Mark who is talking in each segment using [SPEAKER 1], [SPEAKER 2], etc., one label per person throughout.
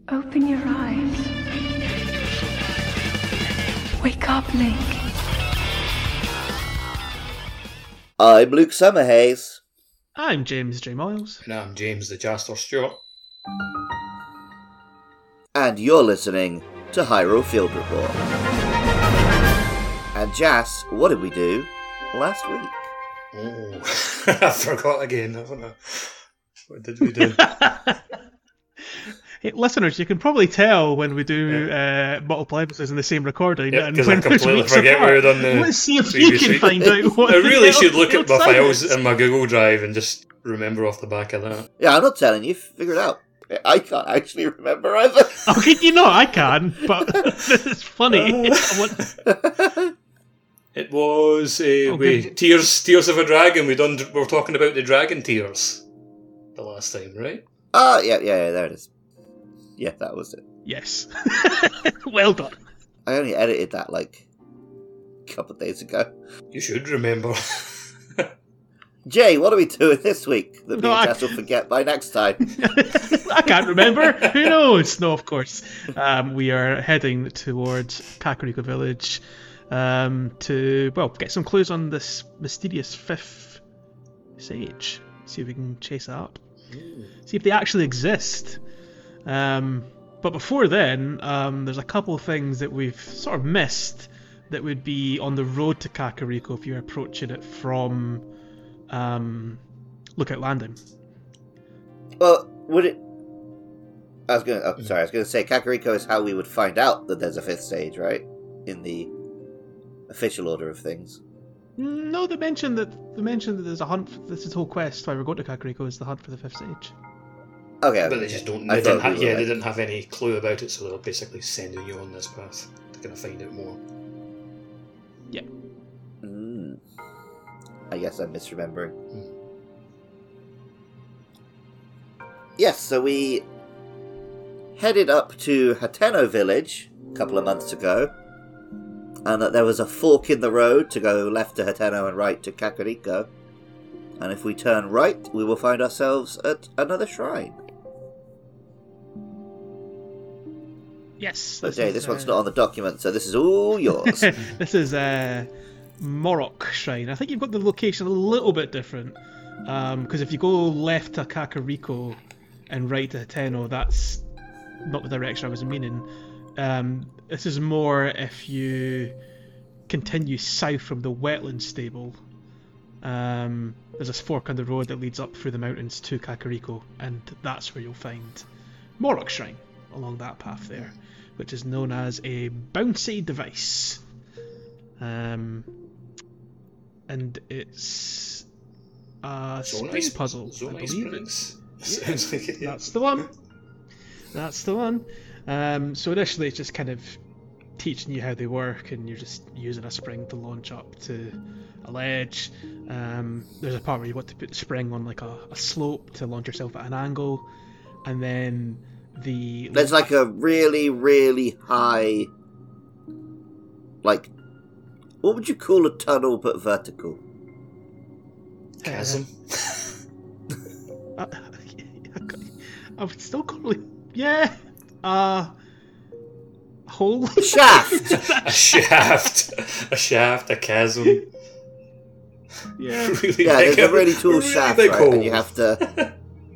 [SPEAKER 1] Open your eyes. Wake up, Link.
[SPEAKER 2] I'm Luke Summerhays.
[SPEAKER 3] I'm James J. Miles.
[SPEAKER 4] And I'm James the Jastor Stewart.
[SPEAKER 2] And you're listening to Hyrule Field Report. And Jas, what did we do last week?
[SPEAKER 4] Oh, I forgot again, haven't I? What did we do?
[SPEAKER 3] Hey, listeners, you can probably tell when we do multiple episodes in the same recording.
[SPEAKER 4] Yeah,
[SPEAKER 3] and
[SPEAKER 4] because I
[SPEAKER 3] when
[SPEAKER 4] completely
[SPEAKER 3] weeks
[SPEAKER 4] forget
[SPEAKER 3] apart.
[SPEAKER 4] what we've done the
[SPEAKER 3] Let's see if you can
[SPEAKER 4] week.
[SPEAKER 3] find out what
[SPEAKER 4] I
[SPEAKER 3] the
[SPEAKER 4] really
[SPEAKER 3] hell
[SPEAKER 4] should look at my
[SPEAKER 3] the
[SPEAKER 4] files
[SPEAKER 3] is.
[SPEAKER 4] in my Google Drive and just remember off the back of that.
[SPEAKER 2] Yeah, I'm not telling you. Figure it out. I can't actually remember either.
[SPEAKER 3] Oh, can you not? I can, but this is funny.
[SPEAKER 4] It was
[SPEAKER 3] Okay.
[SPEAKER 4] Tears of a Dragon. We're talking about the dragon tears the last time, right?
[SPEAKER 2] Oh, yeah, there it is. Yeah, that was it.
[SPEAKER 3] Yes. Well done.
[SPEAKER 2] I only edited that like a couple of days ago.
[SPEAKER 4] You should remember.
[SPEAKER 2] Jay, what are we doing this week that me
[SPEAKER 3] No,
[SPEAKER 2] and
[SPEAKER 3] I-
[SPEAKER 2] Jess will forget by next time?
[SPEAKER 3] I can't remember. Who knows? No, of course. We are heading towards Kakariko Village to, well, get some clues on this mysterious fifth sage. See if we can chase that up. See if they actually exist. But before then, there's a couple of things that we've sort of missed that would be on the road to Kakariko if you're approaching it from Lookout Landing.
[SPEAKER 2] Well, would it... I was going to say Kakariko is how we would find out that there's a fifth stage, right? In the official order of things.
[SPEAKER 3] No, they mentioned that there's a hunt. This is the whole quest why we're going to Kakariko is the hunt for the fifth stage.
[SPEAKER 2] Okay.
[SPEAKER 4] But they just don't.
[SPEAKER 2] I
[SPEAKER 4] They
[SPEAKER 2] thought
[SPEAKER 4] didn't,
[SPEAKER 2] we were
[SPEAKER 4] they
[SPEAKER 2] like-
[SPEAKER 4] didn't have any clue about it, so they're basically sending you on this path to kind of find out more.
[SPEAKER 3] Yeah.
[SPEAKER 2] I guess I'm misremembering. Yes, so we headed up to Hateno Village a couple of months ago, and that there was a fork in the road to go left to Hateno and right to Kakariko. And if we turn right, we will find ourselves at another shrine.
[SPEAKER 3] Yes.
[SPEAKER 2] But Jay, this one's not on the document, so this is all yours.
[SPEAKER 3] This is Morok Shrine. I think you've got the location a little bit different. Because if you go left to Kakariko and right to Hateno, that's not the direction I was meaning. This is more if you continue south from the wetland stable. There's a fork on the road that leads up through the mountains to Kakariko, and that's where you'll find Morok Shrine along that path there, which is known as a bouncy device. And it's a spring puzzle, I
[SPEAKER 4] Zonai
[SPEAKER 3] believe.
[SPEAKER 4] Springs. Sounds like it. Yeah.
[SPEAKER 3] That's the one. That's the one. So initially it's just kind of teaching you how they work, and you're just using a spring to launch up to a ledge. There's a part where you want to put the spring on like a slope to launch yourself at an angle, and then
[SPEAKER 2] There's like a really, really high... Like, what would you call a tunnel but vertical?
[SPEAKER 4] Chasm.
[SPEAKER 3] I would still call it, yeah, hole.
[SPEAKER 2] Shaft!
[SPEAKER 4] A shaft. A shaft. A chasm.
[SPEAKER 3] Yeah.
[SPEAKER 4] Really
[SPEAKER 2] Yeah,
[SPEAKER 4] big,
[SPEAKER 2] there's a really tall
[SPEAKER 4] really
[SPEAKER 2] shaft,
[SPEAKER 4] big
[SPEAKER 2] right?
[SPEAKER 4] hole.
[SPEAKER 2] And you have to...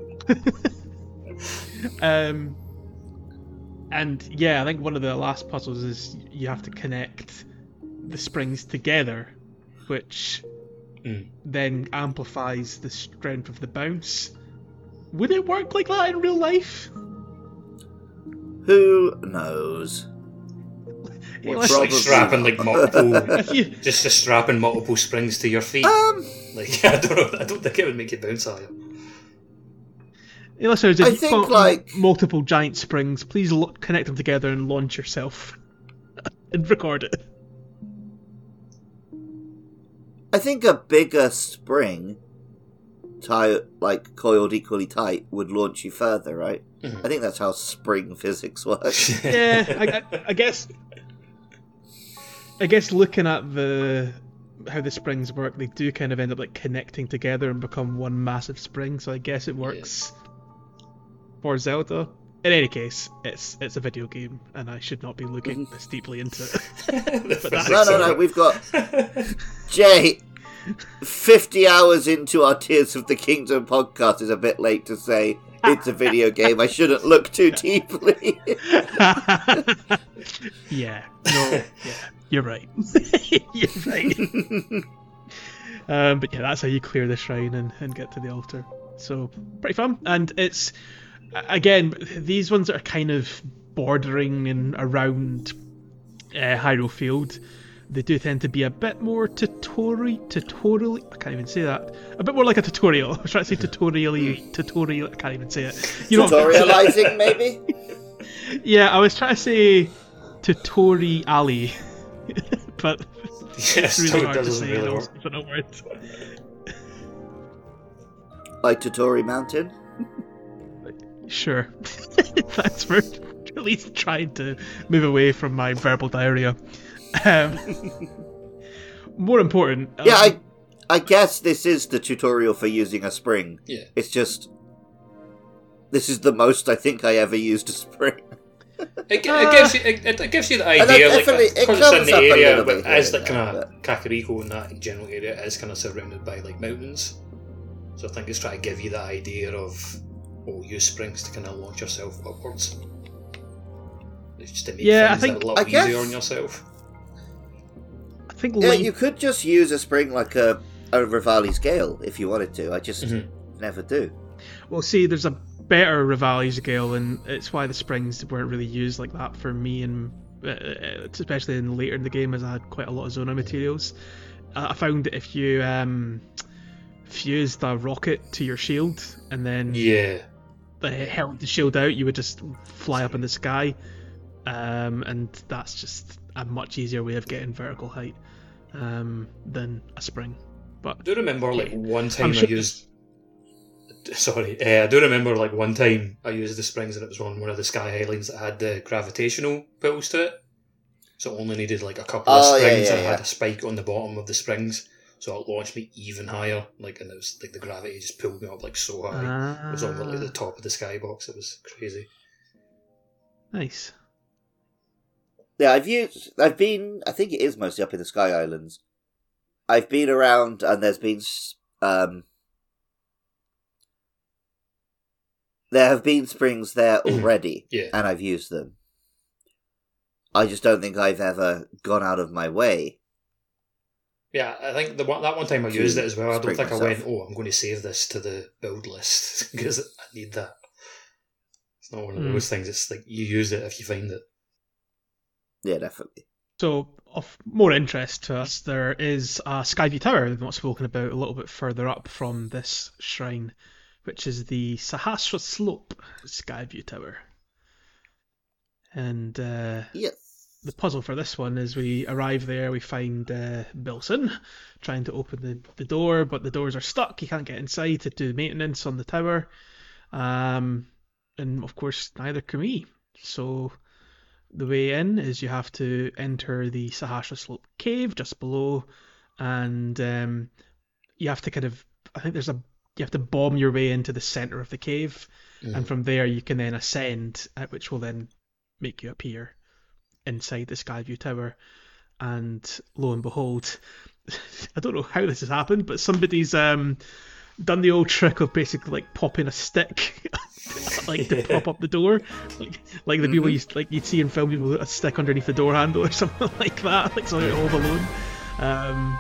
[SPEAKER 3] And yeah, I think one of the last puzzles is you have to connect the springs together, which then amplifies the strength of the bounce. Would it work like that in real life?
[SPEAKER 2] Who knows?
[SPEAKER 4] It's
[SPEAKER 2] Probably
[SPEAKER 4] like strapping like multiple,
[SPEAKER 3] If you,
[SPEAKER 4] just strapping multiple springs to your feet. Like I don't know. I don't think it would make you bounce higher.
[SPEAKER 3] listeners,
[SPEAKER 2] I
[SPEAKER 3] if you've
[SPEAKER 2] think,
[SPEAKER 3] got
[SPEAKER 2] like-
[SPEAKER 3] multiple giant springs, please connect them together and launch yourself and record it.
[SPEAKER 2] I think a bigger spring, coiled equally tight, would launch you further, right? I think that's how spring physics works.
[SPEAKER 3] Yeah, I guess looking at how the springs work, they do kind of end up like connecting together and become one massive spring. So I guess it works for Zelda. in any case, it's a video game, and I should not be looking this deeply into it. But that's
[SPEAKER 2] No. We've got Jay. 50 hours into our Tears of the Kingdom podcast is a bit late to say it's a video game. I shouldn't look too deeply.
[SPEAKER 3] Yeah, you're right. You're right. But yeah, that's how you clear the shrine and get to the altar. So pretty fun, and it's again these ones are kind of bordering and around Hyrule Field. They do tend to be a bit more tutorial. I can't even say that. A bit more like a tutorial. I was trying to say tutorial. I can't even say it. You know,
[SPEAKER 2] Tutorializing, maybe?
[SPEAKER 3] Yeah, I was trying to say tutorial, but
[SPEAKER 4] Yes,
[SPEAKER 3] it's really
[SPEAKER 4] it
[SPEAKER 3] hard to
[SPEAKER 4] doesn't
[SPEAKER 3] say.
[SPEAKER 4] really
[SPEAKER 3] It
[SPEAKER 4] work.
[SPEAKER 3] also a word.
[SPEAKER 2] Like Totori Mountain?
[SPEAKER 3] Sure. Thanks for at least trying to move away from my verbal diarrhea. More important.
[SPEAKER 2] Yeah, I guess this is the tutorial for using a spring.
[SPEAKER 4] Yeah.
[SPEAKER 2] It's just... This is the most I think I ever used a spring.
[SPEAKER 4] It gives you the
[SPEAKER 2] And
[SPEAKER 4] idea,
[SPEAKER 2] that
[SPEAKER 4] like,
[SPEAKER 2] definitely- it
[SPEAKER 4] because it's in
[SPEAKER 2] comes
[SPEAKER 4] the
[SPEAKER 2] up a
[SPEAKER 4] area,
[SPEAKER 2] little
[SPEAKER 4] but
[SPEAKER 2] bit
[SPEAKER 4] as
[SPEAKER 2] here
[SPEAKER 4] like
[SPEAKER 2] and
[SPEAKER 4] kind
[SPEAKER 2] there,
[SPEAKER 4] of Kakariko and that general area, it is kind of surrounded by like mountains. So I think it's trying to give you the idea of, use springs to kind of launch yourself upwards. It's just to make
[SPEAKER 3] Yeah, I
[SPEAKER 4] things
[SPEAKER 3] think-
[SPEAKER 4] a little
[SPEAKER 2] I guess-
[SPEAKER 4] easier on yourself.
[SPEAKER 3] I think
[SPEAKER 2] Yeah,
[SPEAKER 3] Link.
[SPEAKER 2] you could just use a spring like a Rivali's Gale if you wanted to. I just never do.
[SPEAKER 3] Well, see, there's a better Rivali's Gale, and it's why the springs weren't really used like that for me, and especially later in the game, as I had quite a lot of Zona materials. I found that if you fused a rocket to your shield and then
[SPEAKER 4] Yeah.
[SPEAKER 3] held the shield out, you would just fly up in the sky, and that's just a much easier way of getting vertical height than a spring. But
[SPEAKER 4] I do remember like one time
[SPEAKER 3] I'm sure-
[SPEAKER 4] I used. Sorry, I do remember like one time I used the springs and it was on one of the Sky Islands that had the gravitational pulls to it. So it only needed like a couple of
[SPEAKER 2] Oh, yeah,
[SPEAKER 4] springs
[SPEAKER 2] yeah,
[SPEAKER 4] and it
[SPEAKER 2] yeah.
[SPEAKER 4] had a spike on the bottom of the springs. So it launched me even higher. Like, and it was like the gravity just pulled me up like so high. It was on like the top of the skybox. It was crazy.
[SPEAKER 3] Nice.
[SPEAKER 2] Yeah, I've been, I think it is mostly up in the Sky Islands. I've been around and there's been, there have been springs there already,
[SPEAKER 4] Yeah.
[SPEAKER 2] and I've used them. I just don't think I've ever gone out of my way.
[SPEAKER 4] Yeah, I think that one time I used it as well. I don't
[SPEAKER 2] spring
[SPEAKER 4] think I
[SPEAKER 2] myself.
[SPEAKER 4] went, I'm going to save this to the build list because I need that. It's not one of those things. It's like you use it if you find it.
[SPEAKER 2] Yeah, definitely.
[SPEAKER 3] So, of more interest to us, there is a Skyview Tower we've not spoken about a little bit further up from this shrine, which is the Sahasra Slope Skyview Tower. And
[SPEAKER 2] Yes.
[SPEAKER 3] the puzzle for this one is we arrive there, we find Bilson trying to open the door, but the doors are stuck, he can't get inside to do maintenance on the tower. And of course, neither can we. So the way in is you have to enter the Sahasra Slope cave just below, and you have to you have to bomb your way into the center of the cave, and from there you can then ascend, which will then make you appear inside the Skyview Tower. And lo and behold, I don't know how this has happened, but somebody's done the old trick of basically like popping a stick like to prop up the door, like the people you'd see in film, people with a stick underneath the door handle or something like that, like something Home Alone.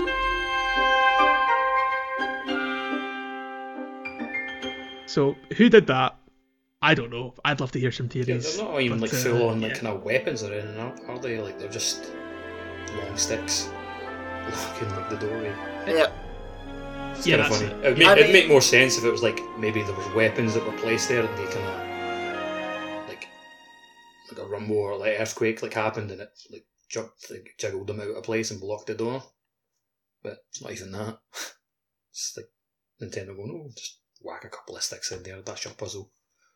[SPEAKER 3] So who did that? I don't know. I'd love to hear some
[SPEAKER 4] Yeah,
[SPEAKER 3] theories.
[SPEAKER 4] they're not even
[SPEAKER 3] but,
[SPEAKER 4] like full on like
[SPEAKER 3] yeah.
[SPEAKER 4] kind of weapons or anything, are they? Like they're just long sticks blocking like the doorway.
[SPEAKER 2] Yeah.
[SPEAKER 4] It's
[SPEAKER 3] Yeah,
[SPEAKER 4] kind of
[SPEAKER 3] that's
[SPEAKER 4] funny.
[SPEAKER 3] it.
[SPEAKER 4] It'd make more sense if it was like maybe there was weapons that were placed there and they kind of like a rumble or like earthquake like happened and it like jiggled them out of place and blocked the door. But it's not even that. It's like Nintendo going, just whack a couple of sticks in there. That's your puzzle.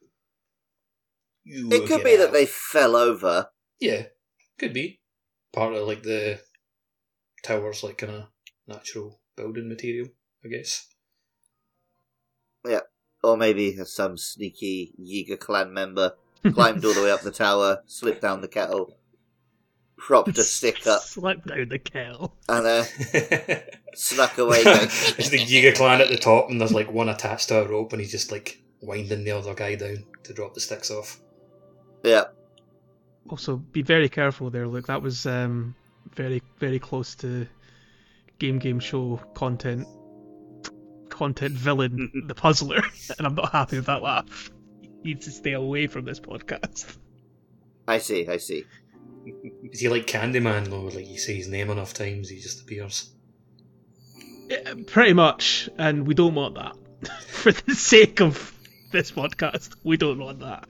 [SPEAKER 4] You
[SPEAKER 2] It
[SPEAKER 4] will
[SPEAKER 2] could
[SPEAKER 4] get
[SPEAKER 2] be that
[SPEAKER 4] out.
[SPEAKER 2] they fell over.
[SPEAKER 4] Yeah, could be part of like the tower's like kind of natural building material, I guess.
[SPEAKER 2] Yeah. Or maybe some sneaky Yiga clan member climbed all the way up the tower, slipped down the kettle, propped a stick up,
[SPEAKER 3] Slipped down the kettle.
[SPEAKER 2] and snuck away. Going,
[SPEAKER 4] There's the Yiga clan at the top, and there's like one attached to a rope, and he's just like winding the other guy down to drop the sticks off.
[SPEAKER 2] yeah.
[SPEAKER 3] Also, be very careful there, Luke. That was very, very close to Game Show content villain, the puzzler, and I'm not happy with that laugh. He needs to stay away from this podcast.
[SPEAKER 2] I see.
[SPEAKER 4] Is he like Candyman though? Like you say his name enough times, he just appears.
[SPEAKER 3] Yeah, pretty much, and we don't want that. For the sake of this podcast, we don't want that.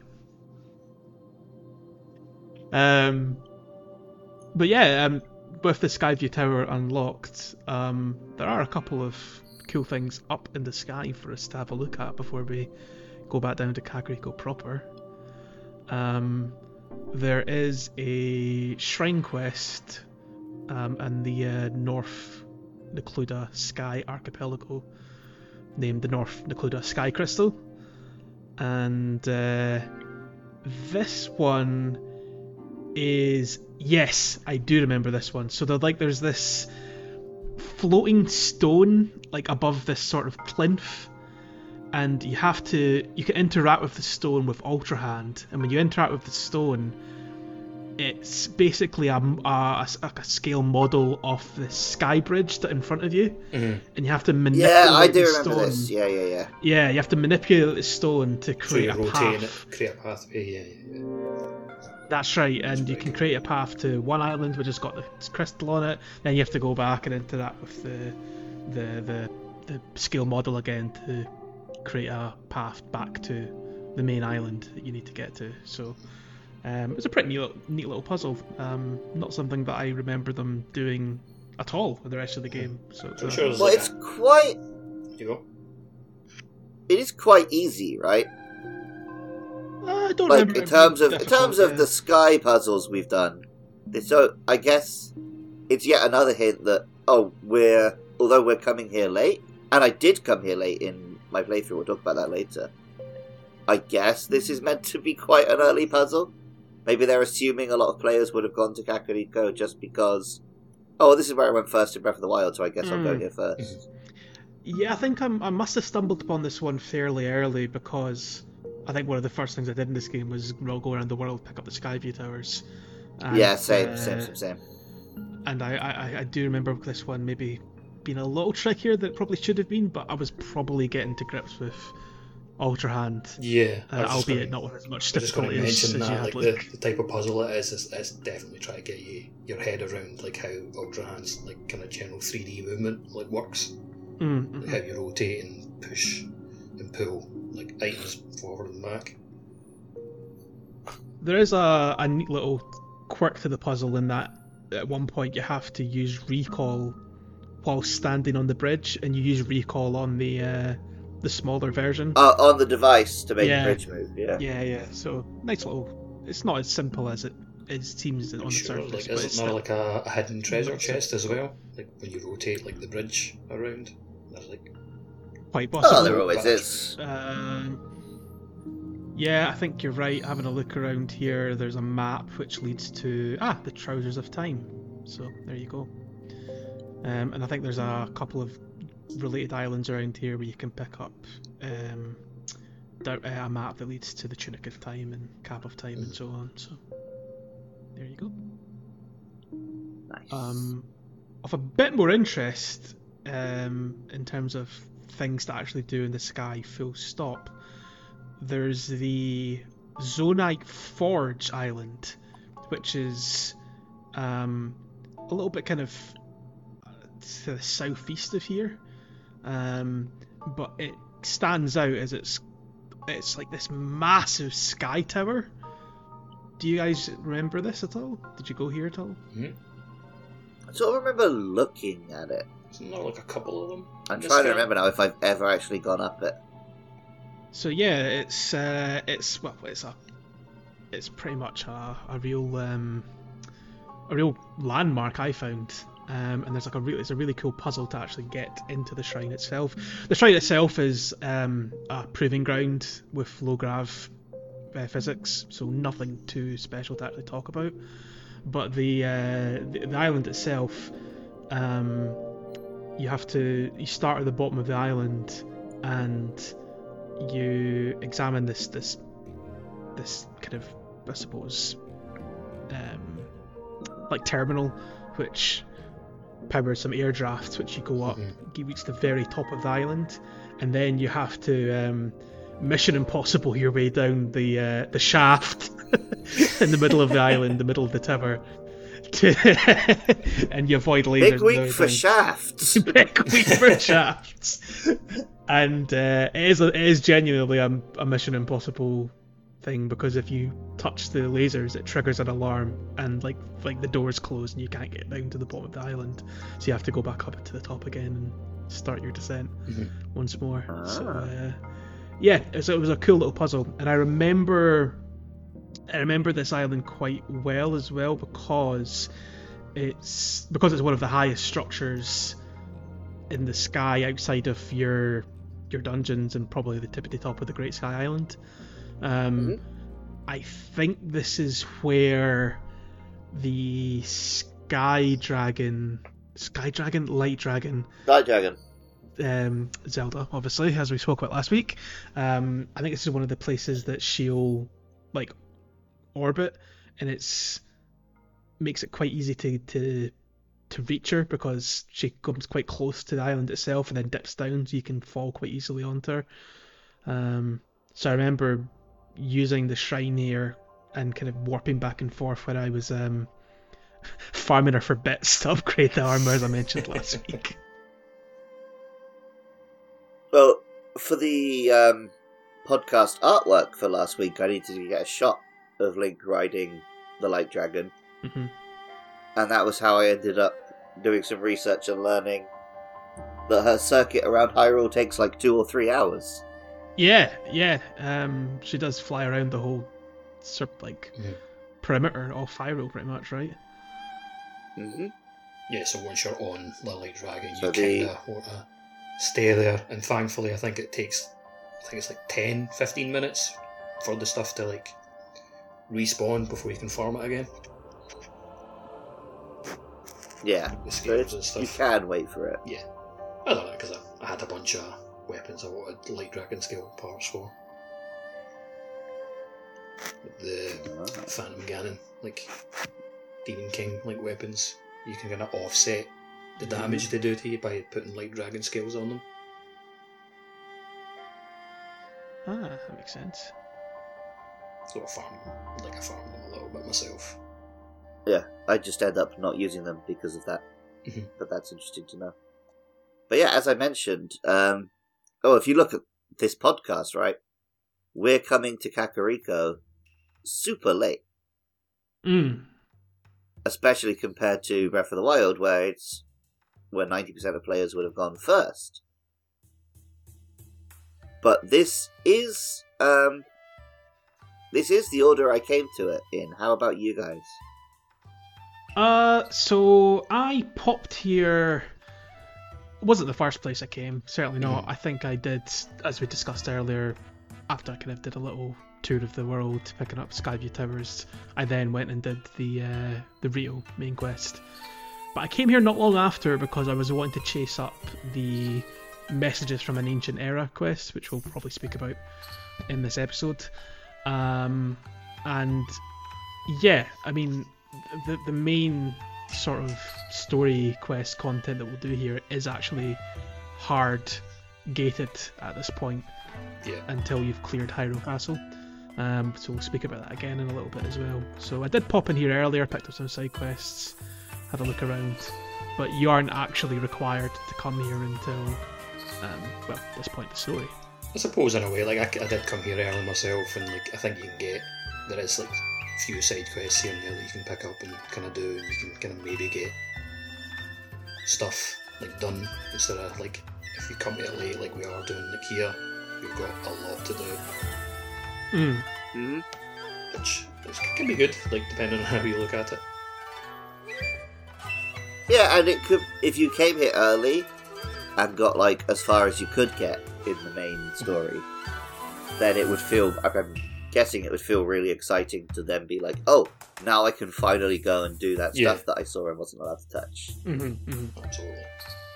[SPEAKER 3] But yeah, with the Skyview Tower unlocked, there are a couple of cool things up in the sky for us to have a look at before we go back down to Kakariko proper. There is a shrine quest in the North Necluda Sky Archipelago named the North Necluda Sky Crystal, and this one is, yes, I do remember this one. So there's this floating stone like above this sort of plinth, and you can interact with the stone with Ultra Hand, and when you interact with the stone, it's basically a scale model of the sky bridge in front of you, and you have to manipulate
[SPEAKER 2] I do
[SPEAKER 3] the
[SPEAKER 2] remember
[SPEAKER 3] stone.
[SPEAKER 2] this. Yeah.
[SPEAKER 3] Yeah, you have to manipulate the stone to
[SPEAKER 4] So
[SPEAKER 3] create
[SPEAKER 4] you're
[SPEAKER 3] a
[SPEAKER 4] rotating
[SPEAKER 3] path.
[SPEAKER 4] it, create a pathway. Yeah.
[SPEAKER 3] That's right, and you can create a path to one island which has got the crystal on it. Then you have to go back and interact with the scale model again to create a path back to the main island that you need to get to. So it's a pretty neat little puzzle. Not something that I remember them doing at all in the rest of the game. So
[SPEAKER 4] I'm sure there's
[SPEAKER 2] Well,
[SPEAKER 4] like
[SPEAKER 2] it's quite.
[SPEAKER 4] you go.
[SPEAKER 2] It is quite easy, right?
[SPEAKER 3] I don't
[SPEAKER 2] Like
[SPEAKER 3] remember
[SPEAKER 2] in terms
[SPEAKER 3] it
[SPEAKER 2] of
[SPEAKER 3] being
[SPEAKER 2] in terms
[SPEAKER 3] difficult,
[SPEAKER 2] of the sky puzzles we've done. So I guess it's yet another hint that although we're coming here late, and I did come here late in my playthrough. We'll talk about that later. I guess this is meant to be quite an early puzzle. Maybe they're assuming a lot of players would have gone to Kakariko just because. Oh, this is where I went first in Breath of the Wild, so I guess I'll go here first.
[SPEAKER 3] Yeah, I think I must have stumbled upon this one fairly early because I think one of the first things I did in this game was go around the world, pick up the Skyview Towers. And,
[SPEAKER 2] Yeah, same.
[SPEAKER 3] And I do remember this one maybe being a little trickier than it probably should have been, but I was probably getting to grips with Ultra Hand.
[SPEAKER 4] Yeah, I was just
[SPEAKER 3] albeit
[SPEAKER 4] gonna-
[SPEAKER 3] not with as much
[SPEAKER 4] I was just going
[SPEAKER 3] difficulty
[SPEAKER 4] to
[SPEAKER 3] as
[SPEAKER 4] mention
[SPEAKER 3] you
[SPEAKER 4] that,
[SPEAKER 3] had,
[SPEAKER 4] like
[SPEAKER 3] Luke.
[SPEAKER 4] the type of puzzle it is definitely trying to get your head around like how Ultra Hand's like kind of general 3D movement like works, like how you rotate and push and pull like items forward and back.
[SPEAKER 3] There is a neat little quirk to the puzzle in that at one point you have to use recall while standing on the bridge, and you use recall on the smaller version.
[SPEAKER 2] On the device to make
[SPEAKER 3] Yeah.
[SPEAKER 2] the bridge move. Yeah.
[SPEAKER 3] Yeah. So nice little. It's not as simple as it seems on the
[SPEAKER 4] Sure,
[SPEAKER 3] surface.
[SPEAKER 4] like
[SPEAKER 3] but
[SPEAKER 4] is
[SPEAKER 3] it's
[SPEAKER 4] it not
[SPEAKER 3] still-
[SPEAKER 4] like a hidden treasure chest as well? Like when you rotate like the bridge around, there's like
[SPEAKER 3] quite possible.
[SPEAKER 2] Oh, there always is.
[SPEAKER 3] Yeah, I think you're right. Having a look around here, there's a map which leads to the Trousers of Time. So there you go. And I think there's a couple of related islands around here where you can pick up a map that leads to the Tunic of Time and Cap of Time and so on. So there you go.
[SPEAKER 2] Nice.
[SPEAKER 3] Of a bit more interest in terms of things to actually do in the sky, full stop. There's the Zonite Forge Island, which is a little bit kind of to the southeast of here, but it stands out as it's like this massive sky tower. Do you guys remember this at all? Did you go here at all?
[SPEAKER 2] I sort of remember looking at it.
[SPEAKER 4] isn't there like a couple of them?
[SPEAKER 2] I'm
[SPEAKER 4] in this
[SPEAKER 2] trying to
[SPEAKER 4] game?
[SPEAKER 2] remember now if I've ever actually gone up it.
[SPEAKER 3] So yeah, it's pretty much a real landmark I found and there's like it's a really cool puzzle to actually get into the shrine itself. The shrine itself is a proving ground with low grav physics, so nothing too special to actually talk about. But the island itself, you start at the bottom of the island, and you examine this kind of, I suppose, like terminal, which powers some air drafts, which you go up, you reach the very top of the island, and then you have to Mission Impossible your way down the shaft in the middle of the island, the middle of the tower, and you avoid lasers.
[SPEAKER 2] Big week for shafts.
[SPEAKER 3] Big week for shafts. And it is genuinely a Mission Impossible thing, because if you touch the lasers, it triggers an alarm, and like the doors close and you can't get down to the bottom of the island, so you have to go back up to the top again and start your descent once more. So it was a cool little puzzle, and I remember this island quite well as well, because it's one of the highest structures in the sky outside of your dungeons, and probably the tippity top of the Great Sky Island. I think this is where the Light Dragon, Zelda, obviously, as we spoke about last week. I think this is one of the places that she'll orbit, and makes it quite easy to reach her, because she comes quite close to the island itself and then dips down, so you can fall quite easily onto her. So I remember using the shrine here and kind of warping back and forth when I was farming her for bits to upgrade the armor, as I mentioned last week.
[SPEAKER 2] Well, for the podcast artwork for last week, I needed to get a shot of Link riding the Light Dragon. And that was how I ended up doing some research and learning that her circuit around Hyrule takes like 2 or 3 hours.
[SPEAKER 3] Yeah. She does fly around the whole perimeter of Hyrule, pretty much, right?
[SPEAKER 4] Yeah, so once you're on the Light Dragon, you kind of want to stay there, and thankfully I think it's like 10-15 minutes for the stuff to respawn before you can farm it again.
[SPEAKER 2] Yeah,
[SPEAKER 4] so
[SPEAKER 2] you can wait for it.
[SPEAKER 4] Yeah, I don't know, because I had a bunch of weapons I wanted Light Dragon scale parts for. The Phantom Ganon, Demon King weapons, you can kind of offset the damage they do to you by putting Light Dragon scales on them.
[SPEAKER 3] That makes sense.
[SPEAKER 4] So I farmed them a little bit myself.
[SPEAKER 2] Yeah, I just end up not using them because of that. But that's interesting to know. But yeah, as I mentioned, if you look at this podcast, right, we're coming to Kakariko super late. Especially compared to Breath of the Wild, where 90% of players would have gone first. But this is the order I came to it in. How about you guys?
[SPEAKER 3] So I popped here. It wasn't the first place I came, certainly not. I think I did, as we discussed earlier, after I kind of did a little tour of the world, picking up Skyview Towers, I then went and did the Rio main quest. But I came here not long after because I was wanting to chase up the Messages from an Ancient Era quest, which we'll probably speak about in this episode. And yeah, I mean, the main sort of story quest content that we'll do here is actually hard gated at this point.
[SPEAKER 4] Yeah.
[SPEAKER 3] Until you've cleared Hyrule Castle. So we'll speak about that again in a little bit as well. So I did pop in here earlier, picked up some side quests, had a look around, but you aren't actually required to come here until this point in the story.
[SPEAKER 4] I suppose in a way, I did come here early myself, and I think you can there is a few side quests here and there that you can pick up and kind of do, and you can kind of maybe get stuff done instead of if you come to it late like we are doing here, you've got a lot to do. Which can be good, depending on how you look at it.
[SPEAKER 2] Yeah, and it could, if you came here early and got like as far as you could get in the main story, then it would feel, I'm guessing it would feel really exciting to then be like, oh, now I can finally go and do that stuff that I saw and wasn't allowed to touch.
[SPEAKER 4] Absolutely.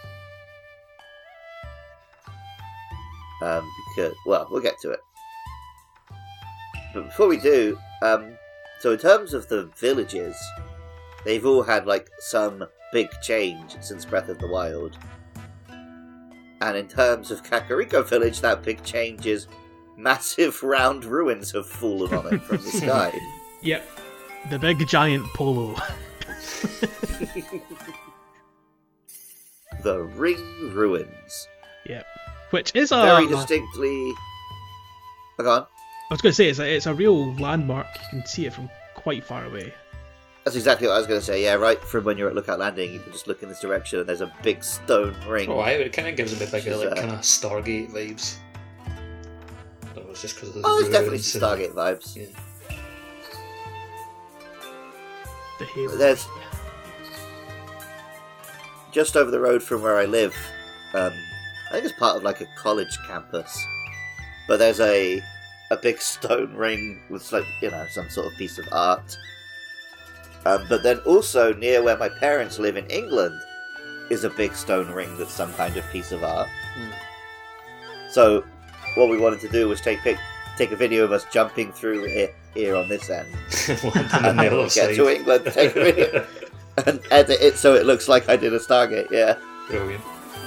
[SPEAKER 2] Because, well, we'll get to it. But before we do, so in terms of the villages, they've all had like some big change since Breath of the Wild. And in terms of Kakariko Village, that big change is massive round ruins have fallen on it from the sky.
[SPEAKER 3] Yep. The big giant polo.
[SPEAKER 2] The Ring Ruins.
[SPEAKER 3] Yep. Which is a...
[SPEAKER 2] Very distinctly... Oh, go on.
[SPEAKER 3] I was going to say, it's a real landmark. You can see it from quite far away.
[SPEAKER 2] That's exactly what I was going to say, yeah, right from when you're at Lookout Landing, you can just look in this direction and there's a big stone ring.
[SPEAKER 4] Oh, it kind of gives them a big, like, kind of Stargate vibes. That was just because of the
[SPEAKER 2] there's definitely
[SPEAKER 4] ruins
[SPEAKER 2] some Stargate vibes.
[SPEAKER 4] Yeah.
[SPEAKER 3] The Halo.
[SPEAKER 2] There's... Just over the road from where I live, I think it's part of like a college campus, but there's a big stone ring with like, you know, some sort of piece of art. But then also near where my parents live in England is a big stone ring that's some kind of piece of art. So what we wanted to do was take a video of us jumping through it here on this end, and then we'll get to England, take a video, and edit it so it looks like I did a Stargate. Yeah,
[SPEAKER 4] brilliant.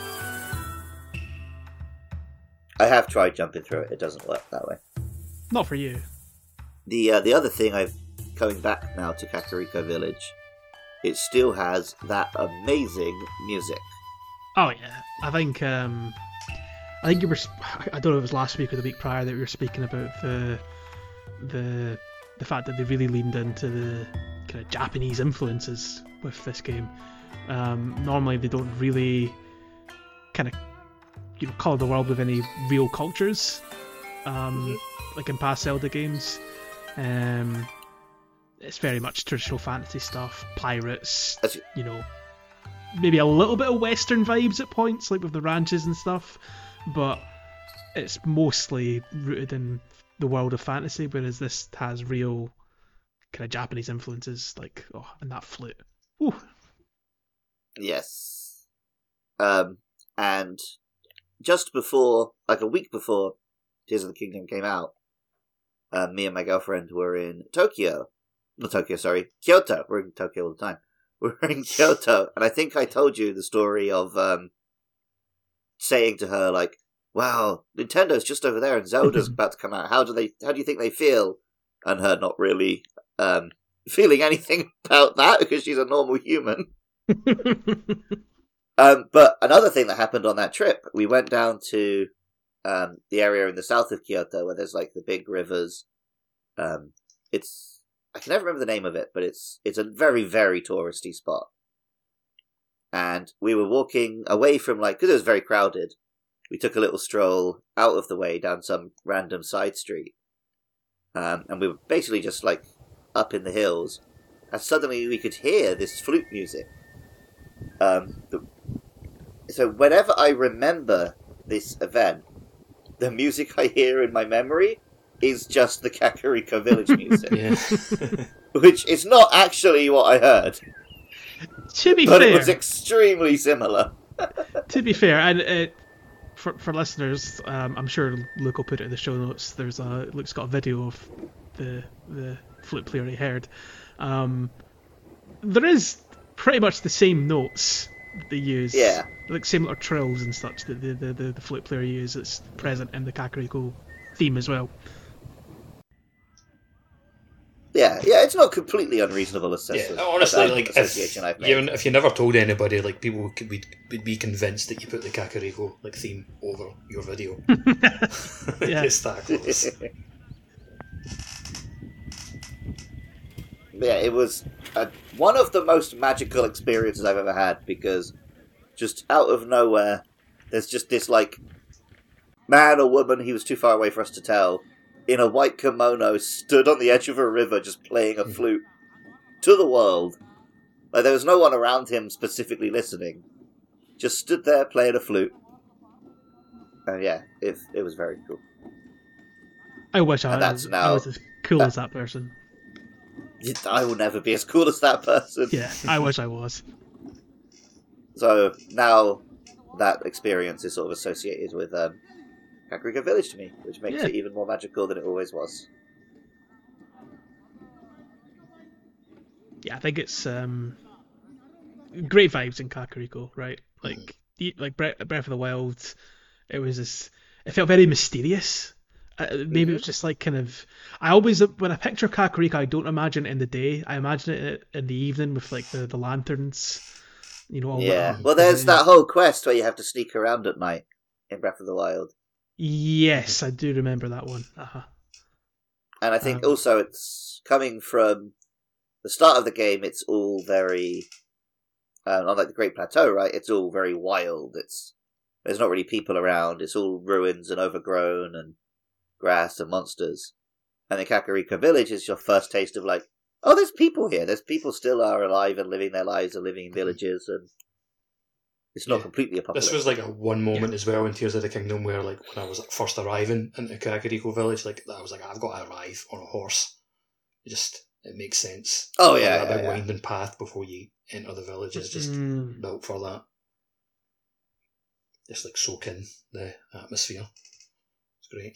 [SPEAKER 2] I have tried jumping through it; it doesn't work that way.
[SPEAKER 3] Not for you.
[SPEAKER 2] The other thing, going back now to Kakariko Village, it still has that amazing music.
[SPEAKER 3] Oh yeah, I think you were. I don't know if it was last week or the week prior that we were speaking about the fact that they really leaned into the kind of Japanese influences with this game. Normally they don't really kind of colour the world with any real cultures, like in past Zelda games. It's very much traditional fantasy stuff, pirates, maybe a little bit of Western vibes at points, like with the ranches and stuff, but it's mostly rooted in the world of fantasy, whereas this has real kind of Japanese influences, like, and that flute. Whew.
[SPEAKER 2] Yes. And just before, like a week before Tears of the Kingdom came out, me and my girlfriend were in Kyoto. We're in Tokyo all the time. We're in Kyoto, and I think I told you the story of saying to her, like, wow, Nintendo's just over there and Zelda's about to come out. How do you think they feel? And her not really feeling anything about that because she's a normal human. But another thing that happened on that trip, we went down to the area in the south of Kyoto where there's like the big rivers. I can never remember the name of it, but it's a very, very touristy spot. And we were walking away from, like, because it was very crowded, we took a little stroll out of the way down some random side street. And we were basically just, like, up in the hills. And suddenly we could hear this flute music. So whenever I remember this event, the music I hear in my memory is just the Kakariko Village music.
[SPEAKER 4] Yeah.
[SPEAKER 2] Which is not actually what I heard.
[SPEAKER 3] To be
[SPEAKER 2] but
[SPEAKER 3] fair,
[SPEAKER 2] it was extremely similar.
[SPEAKER 3] To be fair, and for listeners, I'm sure Luke will put it in the show notes. Luke's got a video of the flute player he heard. There is pretty much the same notes they use.
[SPEAKER 2] Yeah.
[SPEAKER 3] Like same little trills and such that the flute player uses. It's present in the Kakariko theme as well.
[SPEAKER 2] Yeah, it's not completely unreasonable association.
[SPEAKER 4] Yeah, honestly, like
[SPEAKER 2] association I've made.
[SPEAKER 4] if you never told anybody, like people would be convinced that you put the Kakariko like theme over your video.
[SPEAKER 3] Yeah.
[SPEAKER 4] It's that close.
[SPEAKER 2] Yeah, it was one of the most magical experiences I've ever had because just out of nowhere, there's just this like man or woman, he was too far away for us to tell, in a white kimono, stood on the edge of a river just playing a flute to the world. Like, there was no one around him specifically listening. Just stood there playing a flute. And yeah, it was very cool.
[SPEAKER 3] I wish
[SPEAKER 2] And that's
[SPEAKER 3] I
[SPEAKER 2] now-
[SPEAKER 3] was as cool as that person.
[SPEAKER 2] I will never be as cool as that person.
[SPEAKER 3] Yeah, I wish I was.
[SPEAKER 2] So now that experience is sort of associated with Kakariko Village to me, which makes
[SPEAKER 3] Yeah.
[SPEAKER 2] it even more magical than it always was.
[SPEAKER 3] Yeah, I think it's great vibes in Kakariko, right? Like like Breath of the Wild, it was this. It felt very mysterious. Maybe it was just like kind of. I always, when I picture Kakariko, I don't imagine it in the day. I imagine it in the evening with like the lanterns, all lit
[SPEAKER 2] Yeah.
[SPEAKER 3] up.
[SPEAKER 2] Well, there's that whole quest where you have to sneak around at night in Breath of the Wild.
[SPEAKER 3] Yes, I do remember that one.
[SPEAKER 2] And I think also it's coming from the start of the game, it's all very, unlike the Great Plateau, right? It's all very wild. There's not really people around. It's all ruins and overgrown and grass and monsters. And the Kakariko Village is your first taste of like, oh, there's people here. There's people still are alive and living their lives and living in villages, and it's not completely apocalyptic.
[SPEAKER 4] This was like a one moment as well in Tears of the Kingdom where, like, when I was like, first arriving into Kakariko Village, like, I was like, I've got to arrive on a horse. It makes sense.
[SPEAKER 2] Oh, yeah,
[SPEAKER 4] That big
[SPEAKER 2] yeah.
[SPEAKER 4] winding path before you enter the village is just built for that. Just like soak in the atmosphere. It's great.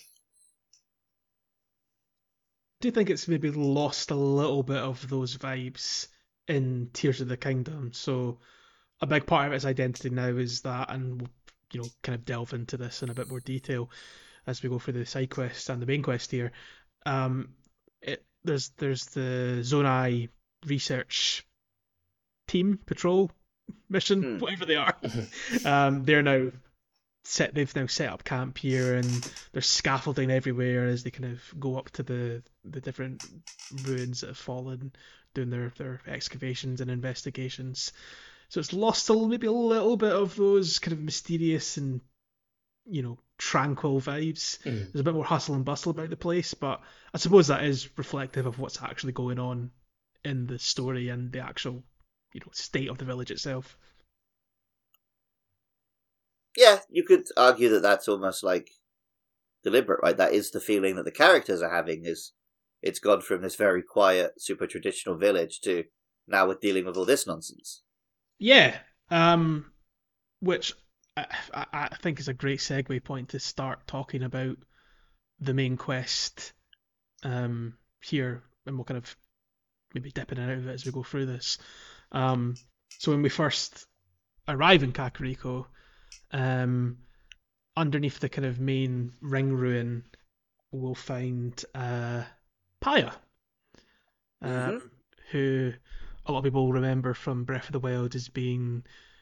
[SPEAKER 3] Do you think it's maybe lost a little bit of those vibes in Tears of the Kingdom? So a big part of its identity now is that, and we'll, kind of delve into this in a bit more detail as we go through the side quest and the main quest here. There's the Zonai research team patrol mission, whatever they are. They're now they've now set up camp here, and there's scaffolding everywhere as they kind of go up to the different ruins that have fallen, doing their excavations and investigations. So it's lost maybe a little bit of those kind of mysterious and tranquil vibes. There's a bit more hustle and bustle about the place, but I suppose that is reflective of what's actually going on in the story and the actual state of the village itself.
[SPEAKER 2] Yeah, you could argue that that's almost like deliberate, right? That is the feeling that the characters are having, is it's gone from this very quiet, super traditional village to now we're dealing with all this nonsense.
[SPEAKER 3] Yeah, which I think is a great segue point to start talking about the main quest here, and we'll kind of maybe dip in and out of it as we go through this. So when we first arrive in Kakariko, underneath the kind of main ring ruin, we'll find Paya, who a lot of people remember from Breath of the Wild as being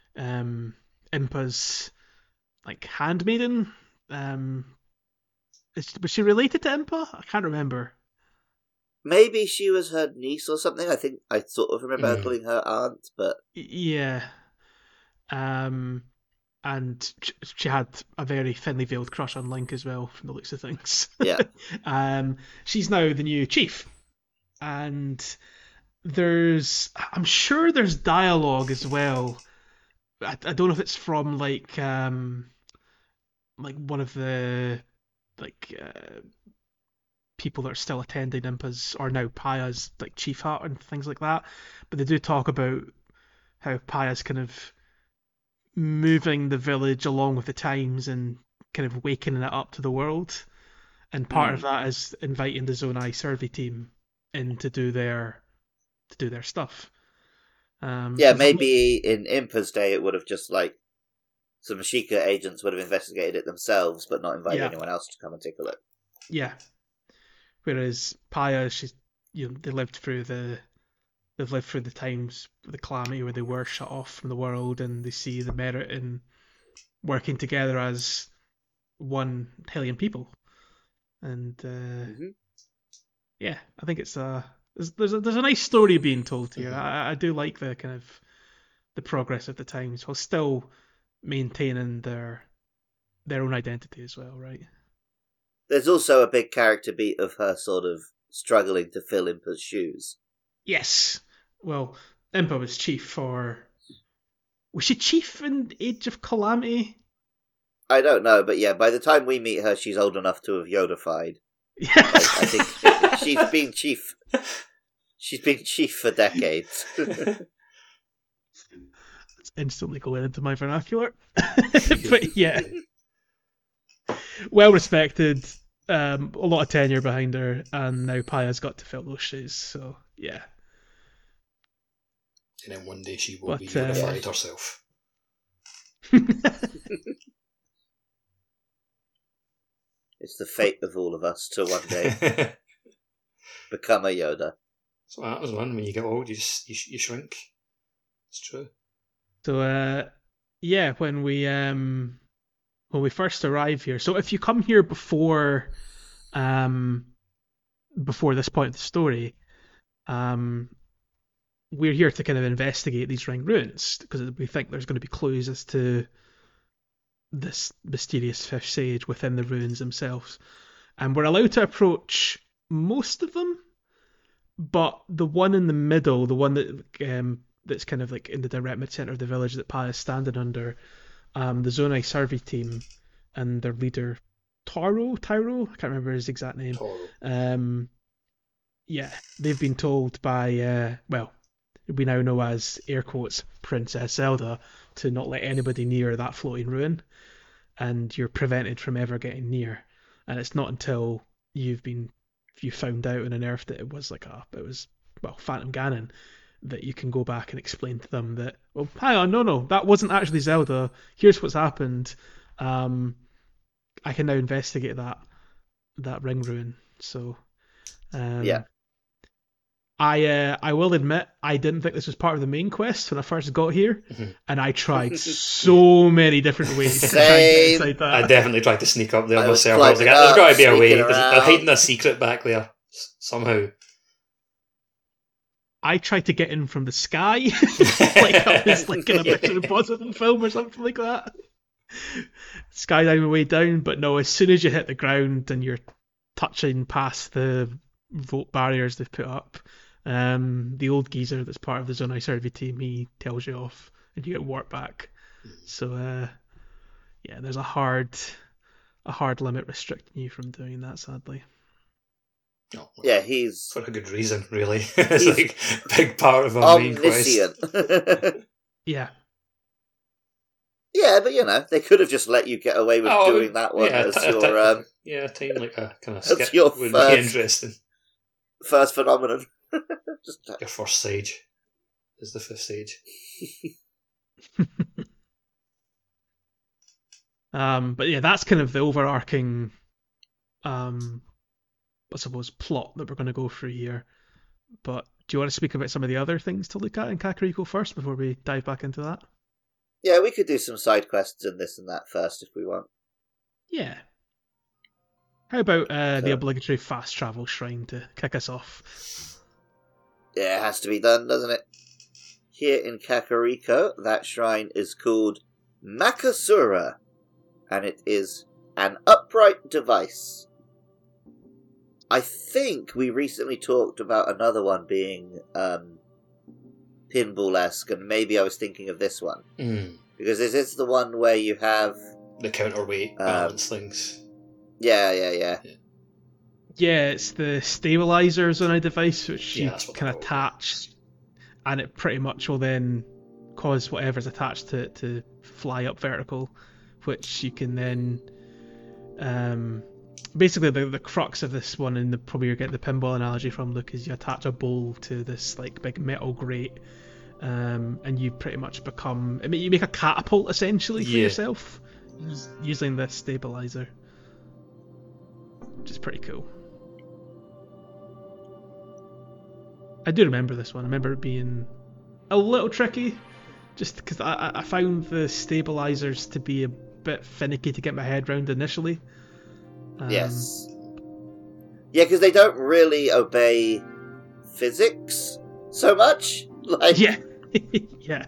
[SPEAKER 3] Impa's like handmaiden. Was she related to Impa? I can't remember.
[SPEAKER 2] Maybe she was her niece or something. I think I sort of remember her calling her aunt, but
[SPEAKER 3] Yeah. And she had a very thinly veiled crush on Link as well, from the looks of things.
[SPEAKER 2] yeah.
[SPEAKER 3] She's now the new chief, and I'm sure there's dialogue as well. I don't know if it's from like one of the people that are still attending Impa's, or now Paya's, like chief hut and things like that, but they do talk about how Paya's kind of moving the village along with the times and kind of waking it up to the world, and part of that is inviting the Zonai survey team in to do their stuff.
[SPEAKER 2] Maybe in Impa's day it would have just like some Sheikah agents would have investigated it themselves, but not invited anyone else to come and take a look.
[SPEAKER 3] Yeah. Whereas Paya, they've lived through the times, the calamity where they were shut off from the world, and they see the merit in working together as one Hellion people. And I think it's there's a nice story being told here. I do like the kind of the progress of the times while still maintaining their own identity as well, right?
[SPEAKER 2] There's also a big character beat of her sort of struggling to fill Impa's shoes.
[SPEAKER 3] Yes. Well, Impa was chief for... Was she chief in Age of Calamity?
[SPEAKER 2] I don't know, but yeah, by the time we meet her, she's old enough to have Yoda-fied.
[SPEAKER 3] Yeah.
[SPEAKER 2] I think she's been chief. She's been chief for decades.
[SPEAKER 3] It's instantly going into my vernacular. But yeah. Well respected, a lot of tenure behind her, and now Paya's got to fill those shoes, so yeah.
[SPEAKER 4] And then one day she will be
[SPEAKER 3] But,
[SPEAKER 4] unified herself.
[SPEAKER 2] It's the fate of all of us to one day become a Yoda.
[SPEAKER 4] That's what happens, man. When you get old, you shrink. It's true.
[SPEAKER 3] So yeah, when we first arrive here, so if you come here before this point of the story, we're here to kind of investigate these ring ruins because we think there's going to be clues as to this mysterious fish sage within the ruins themselves, and we're allowed to approach most of them, but the one in the middle, the one that that's kind of like in the direct mid-center of the village that Pa is standing under, the Zonai survey team and their leader Tyro, I can't remember his exact name.
[SPEAKER 4] Toro.
[SPEAKER 3] Yeah, they've been told by we now know as air quotes Princess Zelda to not let anybody near that floating ruin, and you're prevented from ever getting near. And it's not until you found out and unearthed that it was Phantom Ganon that you can go back and explain to them that, well, hang on, no, that wasn't actually Zelda. Here's what's happened. I can now investigate that ring ruin. So,
[SPEAKER 2] Yeah.
[SPEAKER 3] I will admit I didn't think this was part of the main quest when I first got here, and I tried so many different ways to try and get inside that.
[SPEAKER 4] I definitely tried to sneak up there
[SPEAKER 2] I was
[SPEAKER 4] myself. I was like,
[SPEAKER 2] climbing
[SPEAKER 4] there's got to be a
[SPEAKER 2] up,
[SPEAKER 4] way.
[SPEAKER 2] sneaking
[SPEAKER 4] They're
[SPEAKER 2] around.
[SPEAKER 4] hiding a secret back there somehow.
[SPEAKER 3] I tried to get in from the sky, like I was like in a Mission Impossible film or something like that. Skydiving my way down, but no, as soon as you hit the ground and you're touching past the rope barriers they've put up, the old geezer that's part of the Zonai survey team, he tells you off and you get warped back. So yeah, there's a hard limit restricting you from doing that, sadly.
[SPEAKER 4] Oh, well,
[SPEAKER 2] Yeah, he's
[SPEAKER 4] for a good reason, really. It's like a big part of our main quest.
[SPEAKER 2] omniscient.
[SPEAKER 3] Yeah.
[SPEAKER 2] Yeah, but they could have just let you get away with doing that one as your
[SPEAKER 4] yeah, time like a kind of
[SPEAKER 2] That's
[SPEAKER 4] skip
[SPEAKER 2] your
[SPEAKER 4] would
[SPEAKER 2] first-
[SPEAKER 4] be interesting.
[SPEAKER 2] first phenomenon. Just
[SPEAKER 4] Your first sage is the fifth sage.
[SPEAKER 3] But yeah, that's kind of the overarching, I suppose, plot that we're going to go through here. But do you want to speak about some of the other things to look at in Kakariko first before we dive back into that?
[SPEAKER 2] Yeah, we could do some side quests and this and that first if we want.
[SPEAKER 3] Yeah. How about the
[SPEAKER 2] So-
[SPEAKER 3] obligatory fast travel shrine to kick us off?
[SPEAKER 2] Yeah, it has to be done, doesn't it? Here in Kakariko, that shrine is called Makasura, and it is an upright device. I think we recently talked about another one being pinball-esque, and maybe I was thinking of this one. Because this is the one where you have...
[SPEAKER 4] The counterweight balance things.
[SPEAKER 2] Yeah.
[SPEAKER 3] Yeah, it's the stabilizers on a device which
[SPEAKER 4] Yeah,
[SPEAKER 3] you
[SPEAKER 4] that's what
[SPEAKER 3] can
[SPEAKER 4] they're called.
[SPEAKER 3] attach, and it pretty much will then cause whatever's attached to it to fly up vertical, which you can then basically the crux of this one, and probably you're getting the pinball analogy from, Luke, is you attach a bowl to this like big metal grate, and you pretty much become, I mean, you make a catapult essentially for
[SPEAKER 4] Yeah.
[SPEAKER 3] yourself using this stabilizer, which is pretty cool. I do remember this one. I remember it being a little tricky, just because I found the stabilizers to be a bit finicky to get my head round initially.
[SPEAKER 2] Yes. Yeah, because they don't really obey physics so much. Like,
[SPEAKER 3] Yeah. Yeah.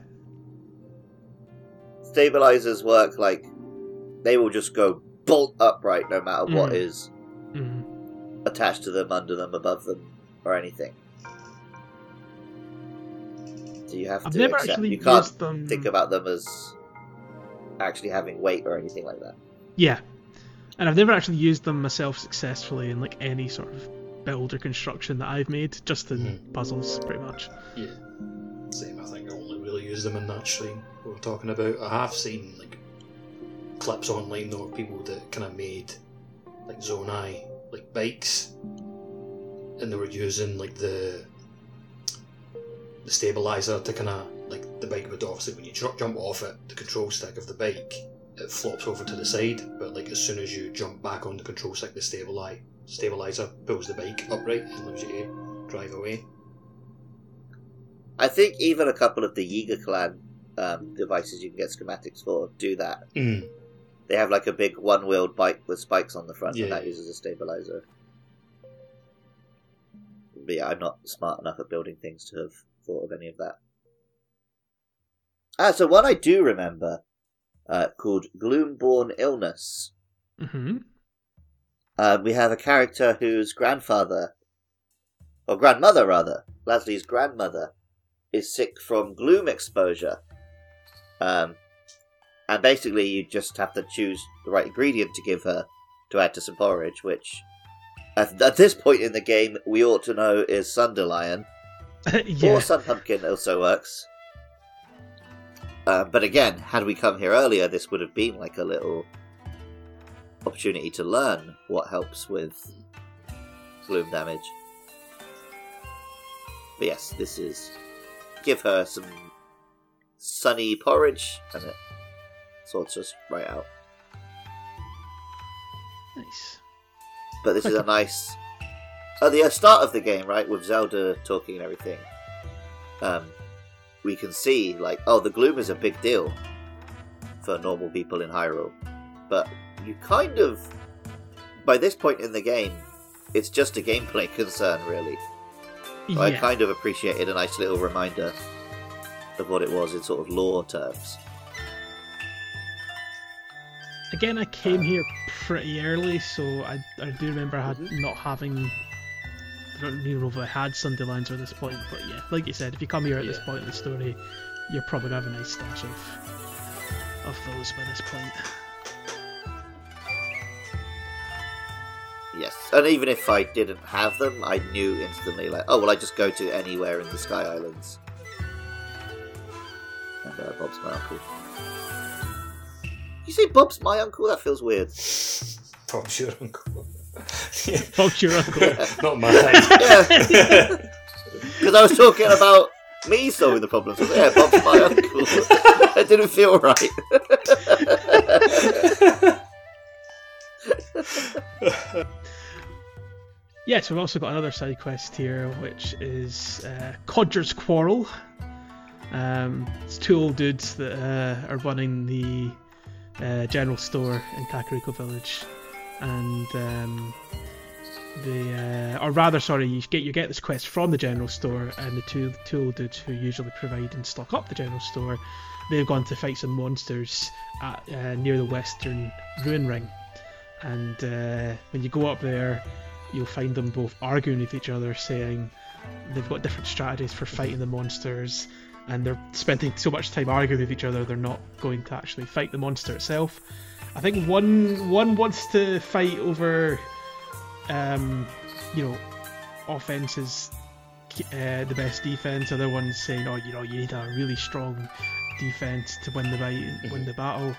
[SPEAKER 2] stabilizers work like they will just go bolt upright no matter what is attached to them, under them, above them, or anything. So you have
[SPEAKER 3] I've
[SPEAKER 2] to
[SPEAKER 3] never
[SPEAKER 2] accept.
[SPEAKER 3] actually
[SPEAKER 2] You can't
[SPEAKER 3] used them.
[SPEAKER 2] think about them as actually having weight or anything like that.
[SPEAKER 3] Yeah, and I've never actually used them myself successfully in like any sort of build or construction that I've made, just in puzzles, pretty much.
[SPEAKER 4] Yeah. Same, I think I only really use them in that shrine we were talking about. I have seen like clips online though of people that kind of made like Zonai, like bikes, and they were using like the stabilizer to kind of, like, the bike would obviously, when you jump off it, the control stick of the bike, it flops over to the side, but like as soon as you jump back on the control stick, the stabilizer pulls the bike upright and allows you to drive away.
[SPEAKER 2] I think even a couple of the Yiga Clan devices you can get schematics for do that. They have like a big one-wheeled bike with spikes on the front, and that uses a stabilizer. But yeah, I'm not smart enough at building things to have thought of any of that. So one I do remember, called Gloomborn Illness.
[SPEAKER 3] Mm-hmm.
[SPEAKER 2] We have a character whose grandmother, Lasley's grandmother, is sick from gloom exposure. And basically you just have to choose the right ingredient to give her to add to some porridge, which at this point in the game we ought to know is Sundelion. Or Sun Pumpkin also works. But again, had we come here earlier, this would have been like a little opportunity to learn what helps with gloom damage. But yes, this is give her some sunny porridge and it sorts us right out.
[SPEAKER 3] Nice.
[SPEAKER 2] But this is a nice... At the start of the game, right, with Zelda talking and everything, we can see, like, oh, the gloom is a big deal for normal people in Hyrule. But you kind of... By this point in the game, it's just a gameplay concern, really. So I kind of appreciated a nice little reminder of what it was in sort of lore terms.
[SPEAKER 3] Again, I came here pretty early, so I do remember not having... I don't even know if I had Sundelions at this point, but yeah, like you said, if you come here at this point in the story, you're probably going to have a nice stash of those by this point.
[SPEAKER 2] Yes, and even if I didn't have them, I knew instantly, like, oh, well, I just go to anywhere in the Sky Islands. And Bob's my uncle. You say Bob's my uncle? That feels weird.
[SPEAKER 4] Bob's your uncle.
[SPEAKER 3] Bob's your uncle.
[SPEAKER 4] Not mine.
[SPEAKER 2] Yeah. Because I was talking about me solving the problem. So yeah, Bob's my uncle. It didn't feel right.
[SPEAKER 3] Yeah, so we've also got another side quest here, which is Codger's Quarrel. It's two old dudes that are running the general store in Kakariko Village, and you get this quest from the general store, and the two old dudes who usually provide and stock up the general store, they've gone to fight some monsters at near the Western Ruin Ring, and when you go up there, you'll find them both arguing with each other, saying they've got different strategies for fighting the monsters, and they're spending so much time arguing with each other they're not going to actually fight the monster itself. I think one wants to fight over offense is the best defense. Other one's saying, oh, you need a really strong defense to win the battle.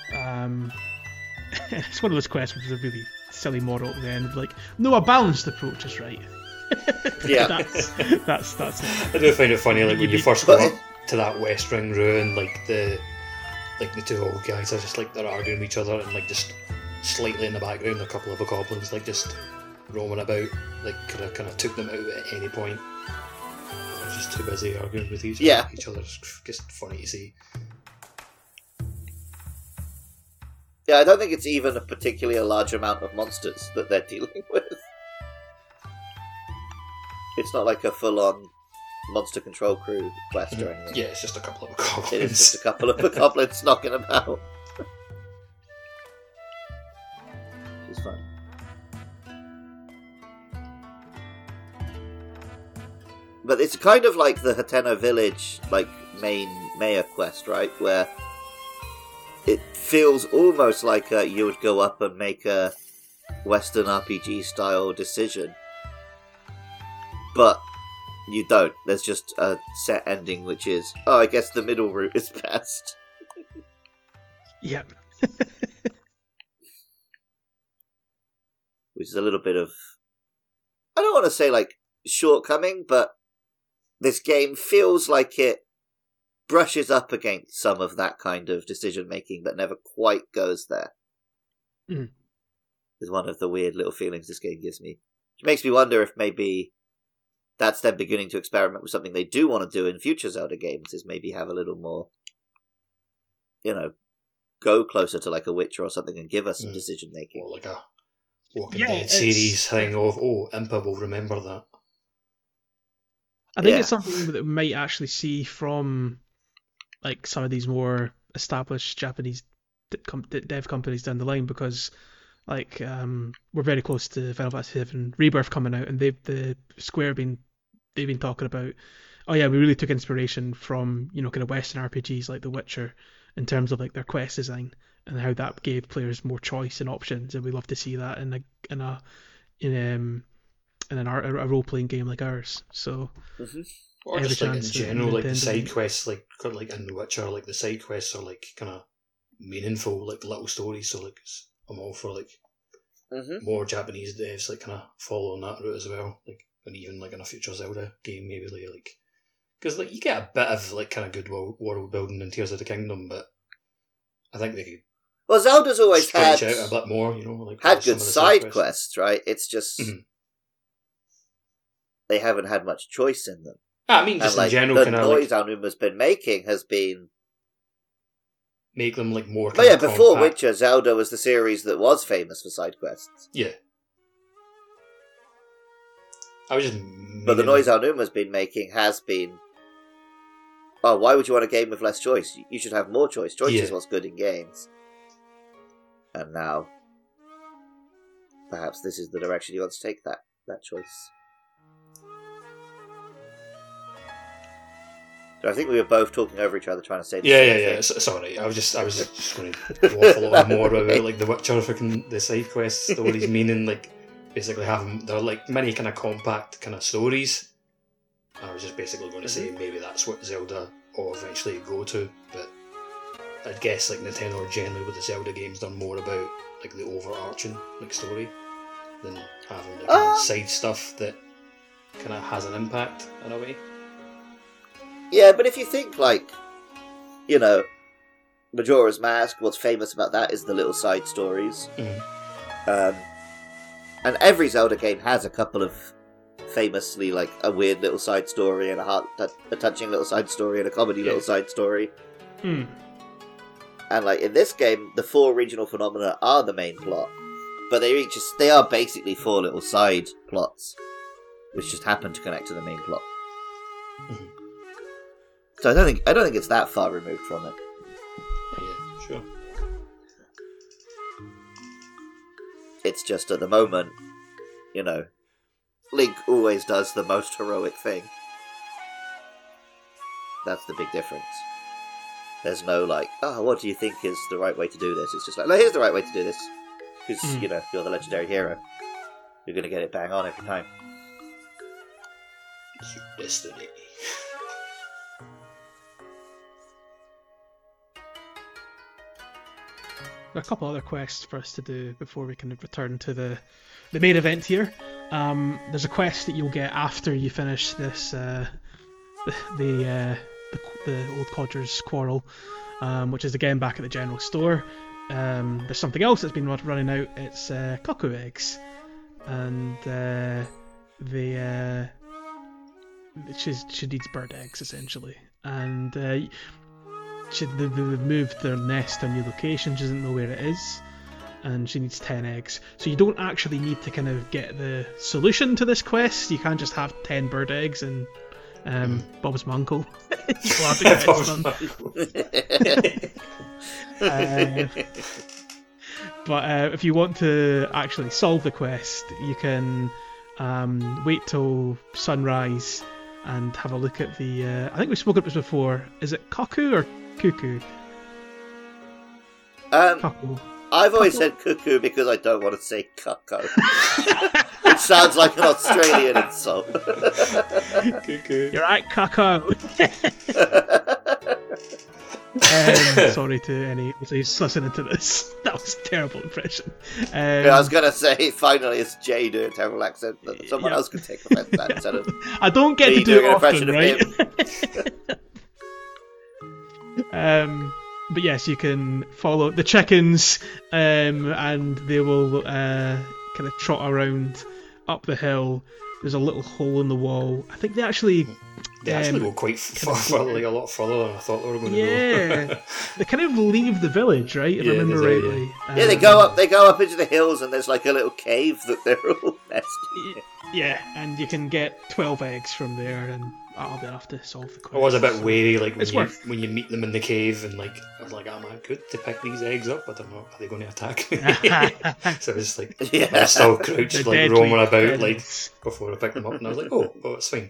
[SPEAKER 3] It's one of those quests which is a really silly model at the end, like, no, a balanced approach is right.
[SPEAKER 2] Yeah.
[SPEAKER 3] that's it.
[SPEAKER 4] I do find it funny, like, when you first go up to that West Ring ruin, like the two old guys are just like, they're arguing with each other, and like just slightly in the background a couple of goblins like just roaming about, like kind of took them out at any point. They're just too busy arguing with each other. It's just funny to see.
[SPEAKER 2] Yeah, I don't think it's even a particularly large amount of monsters that they're dealing with. It's not like a full-on monster control crew quest or anything.
[SPEAKER 4] Yeah, it's just a couple of goblins.
[SPEAKER 2] It is just a couple of goblins knocking about. Which is fun. But it's kind of like the Hateno Village, like, main mayor quest, right? Where it feels almost like you would go up and make a Western RPG style decision. But you don't. There's just a set ending, which is, oh, I guess the middle route is best.
[SPEAKER 3] Yep.
[SPEAKER 2] Which is a little bit of, I don't want to say like shortcoming, but this game feels like it brushes up against some of that kind of decision making, but never quite goes there.
[SPEAKER 3] Mm.
[SPEAKER 2] Is one of the weird little feelings this game gives me. Which makes me wonder if maybe that's them beginning to experiment with something they do want to do in future Zelda games, is maybe have a little more, go closer to like a Witcher or something and give us some decision making.
[SPEAKER 4] Or like a Walking Dead series thing of, Impa will remember that.
[SPEAKER 3] I think it's something that we might actually see from like some of these more established Japanese dev companies down the line, because like we're very close to Final Fantasy VII Rebirth coming out, and the Square they've been talking about, oh yeah, we really took inspiration from kind of Western RPGs like The Witcher in terms of like their quest design and how that gave players more choice and options, and we love to see that in a role playing game like ours. So.
[SPEAKER 2] Mm-hmm.
[SPEAKER 4] Or just like in general, like the side quests, like in The Witcher, like the side quests are like kind of meaningful, like little stories. So like I'm all for like more Japanese devs like kind of following that route as well. Like, and even like in a future Zelda game, maybe like because like you get a bit of like kind of good world building in Tears of the Kingdom, but I think they could.
[SPEAKER 2] Well, Zelda's always
[SPEAKER 4] stretch out a bit more, like
[SPEAKER 2] had good side quests, right? It's just they haven't had much choice in them.
[SPEAKER 4] I mean, just in general,
[SPEAKER 2] the noise Aonuma's been making has been
[SPEAKER 4] make them like more.
[SPEAKER 2] But yeah, before compact. Witcher, Zelda was the series that was famous for side quests.
[SPEAKER 4] Yeah, I was just.
[SPEAKER 2] But the noise Aonuma's been making has been. Oh, why would you want a game with less choice? You should have more choice. Choice is what's good in games. And now, perhaps this is the direction he wants to take that choice. So I think we were both talking over each other, trying to say.
[SPEAKER 4] Yeah. Sorry, I was just going to waffle a little more about like the Witcher, the side quest stories, meaning like basically having they're like many kind of compact kind of stories. I was just basically going to say maybe that's what Zelda will eventually go to, but I'd guess like Nintendo generally with the Zelda games done more about like the overarching like story than having the kind of side stuff that kind of has an impact in a way.
[SPEAKER 2] Yeah, but if you think, like, Majora's Mask, what's famous about that is the little side stories. And every Zelda game has a couple of famously, like, a weird little side story and a touching little side story and a comedy little side story. And, like, in this game, the 4 regional phenomena are the main plot. But they are basically 4 little side plots, which just happen to connect to the main plot. So I don't think it's that far removed from it.
[SPEAKER 4] Yeah, sure.
[SPEAKER 2] It's just at the moment, Link always does the most heroic thing. That's the big difference. There's no like, what do you think is the right way to do this? It's just like, no, here's the right way to do this. Because, you're the legendary hero. You're going to get it bang on every time.
[SPEAKER 4] It's your destiny.
[SPEAKER 3] A couple other quests for us to do before we can return to the main event here. There's a quest that you'll get after you finish this the Old Codger's Quarrel, which is again back at the general store. There's something else that's been running out. It's cuckoo eggs, and she needs bird eggs essentially, and they've moved their nest to a new location. She doesn't know where it is, and she needs 10 eggs. So you don't actually need to kind of get the solution to this quest. You can't just have 10 bird eggs and Bob's my uncle. But if you want to actually solve the quest, you can wait till sunrise and have a look at the. I think we've spoken about this before. Is it cuckoo or cuckoo? Cuckoo.
[SPEAKER 2] I've always said cuckoo because I don't want to say cuckoo. Which sounds like an Australian insult.
[SPEAKER 4] Cuckoo.
[SPEAKER 3] You're right, cuckoo. Sorry to any who's listening to this. That was a terrible impression.
[SPEAKER 2] Yeah, I was going to say, finally, it's Jay doing a terrible accent, but someone else could take offense to that instead of
[SPEAKER 3] I don't get
[SPEAKER 2] me
[SPEAKER 3] to do
[SPEAKER 2] doing
[SPEAKER 3] it
[SPEAKER 2] an
[SPEAKER 3] often,
[SPEAKER 2] impression of
[SPEAKER 3] right? But yes, you can follow the chickens, and they will kind of trot around up the hill. There's a little hole in the wall. I think they actually
[SPEAKER 4] go quite far, like a lot further than I thought they were going to go.
[SPEAKER 3] Yeah, they kind of leave the village, right? If I remember rightly.
[SPEAKER 2] Yeah, they go up into the hills, and there's like a little cave that they're all nesting in.
[SPEAKER 3] Yeah, and you can get 12 eggs from there, and that'll be enough to solve the quest.
[SPEAKER 4] I was a bit wary, like when
[SPEAKER 3] It's
[SPEAKER 4] you meet them in the cave, and like I was like, "Am I good to pick these eggs up? I don't know. Are they going to attack me?" So it's like I still crouched,
[SPEAKER 3] The
[SPEAKER 4] like
[SPEAKER 3] deadly
[SPEAKER 4] roaming about,
[SPEAKER 3] predators.
[SPEAKER 4] like before I picked them up, and I was like, "Oh, it's fine."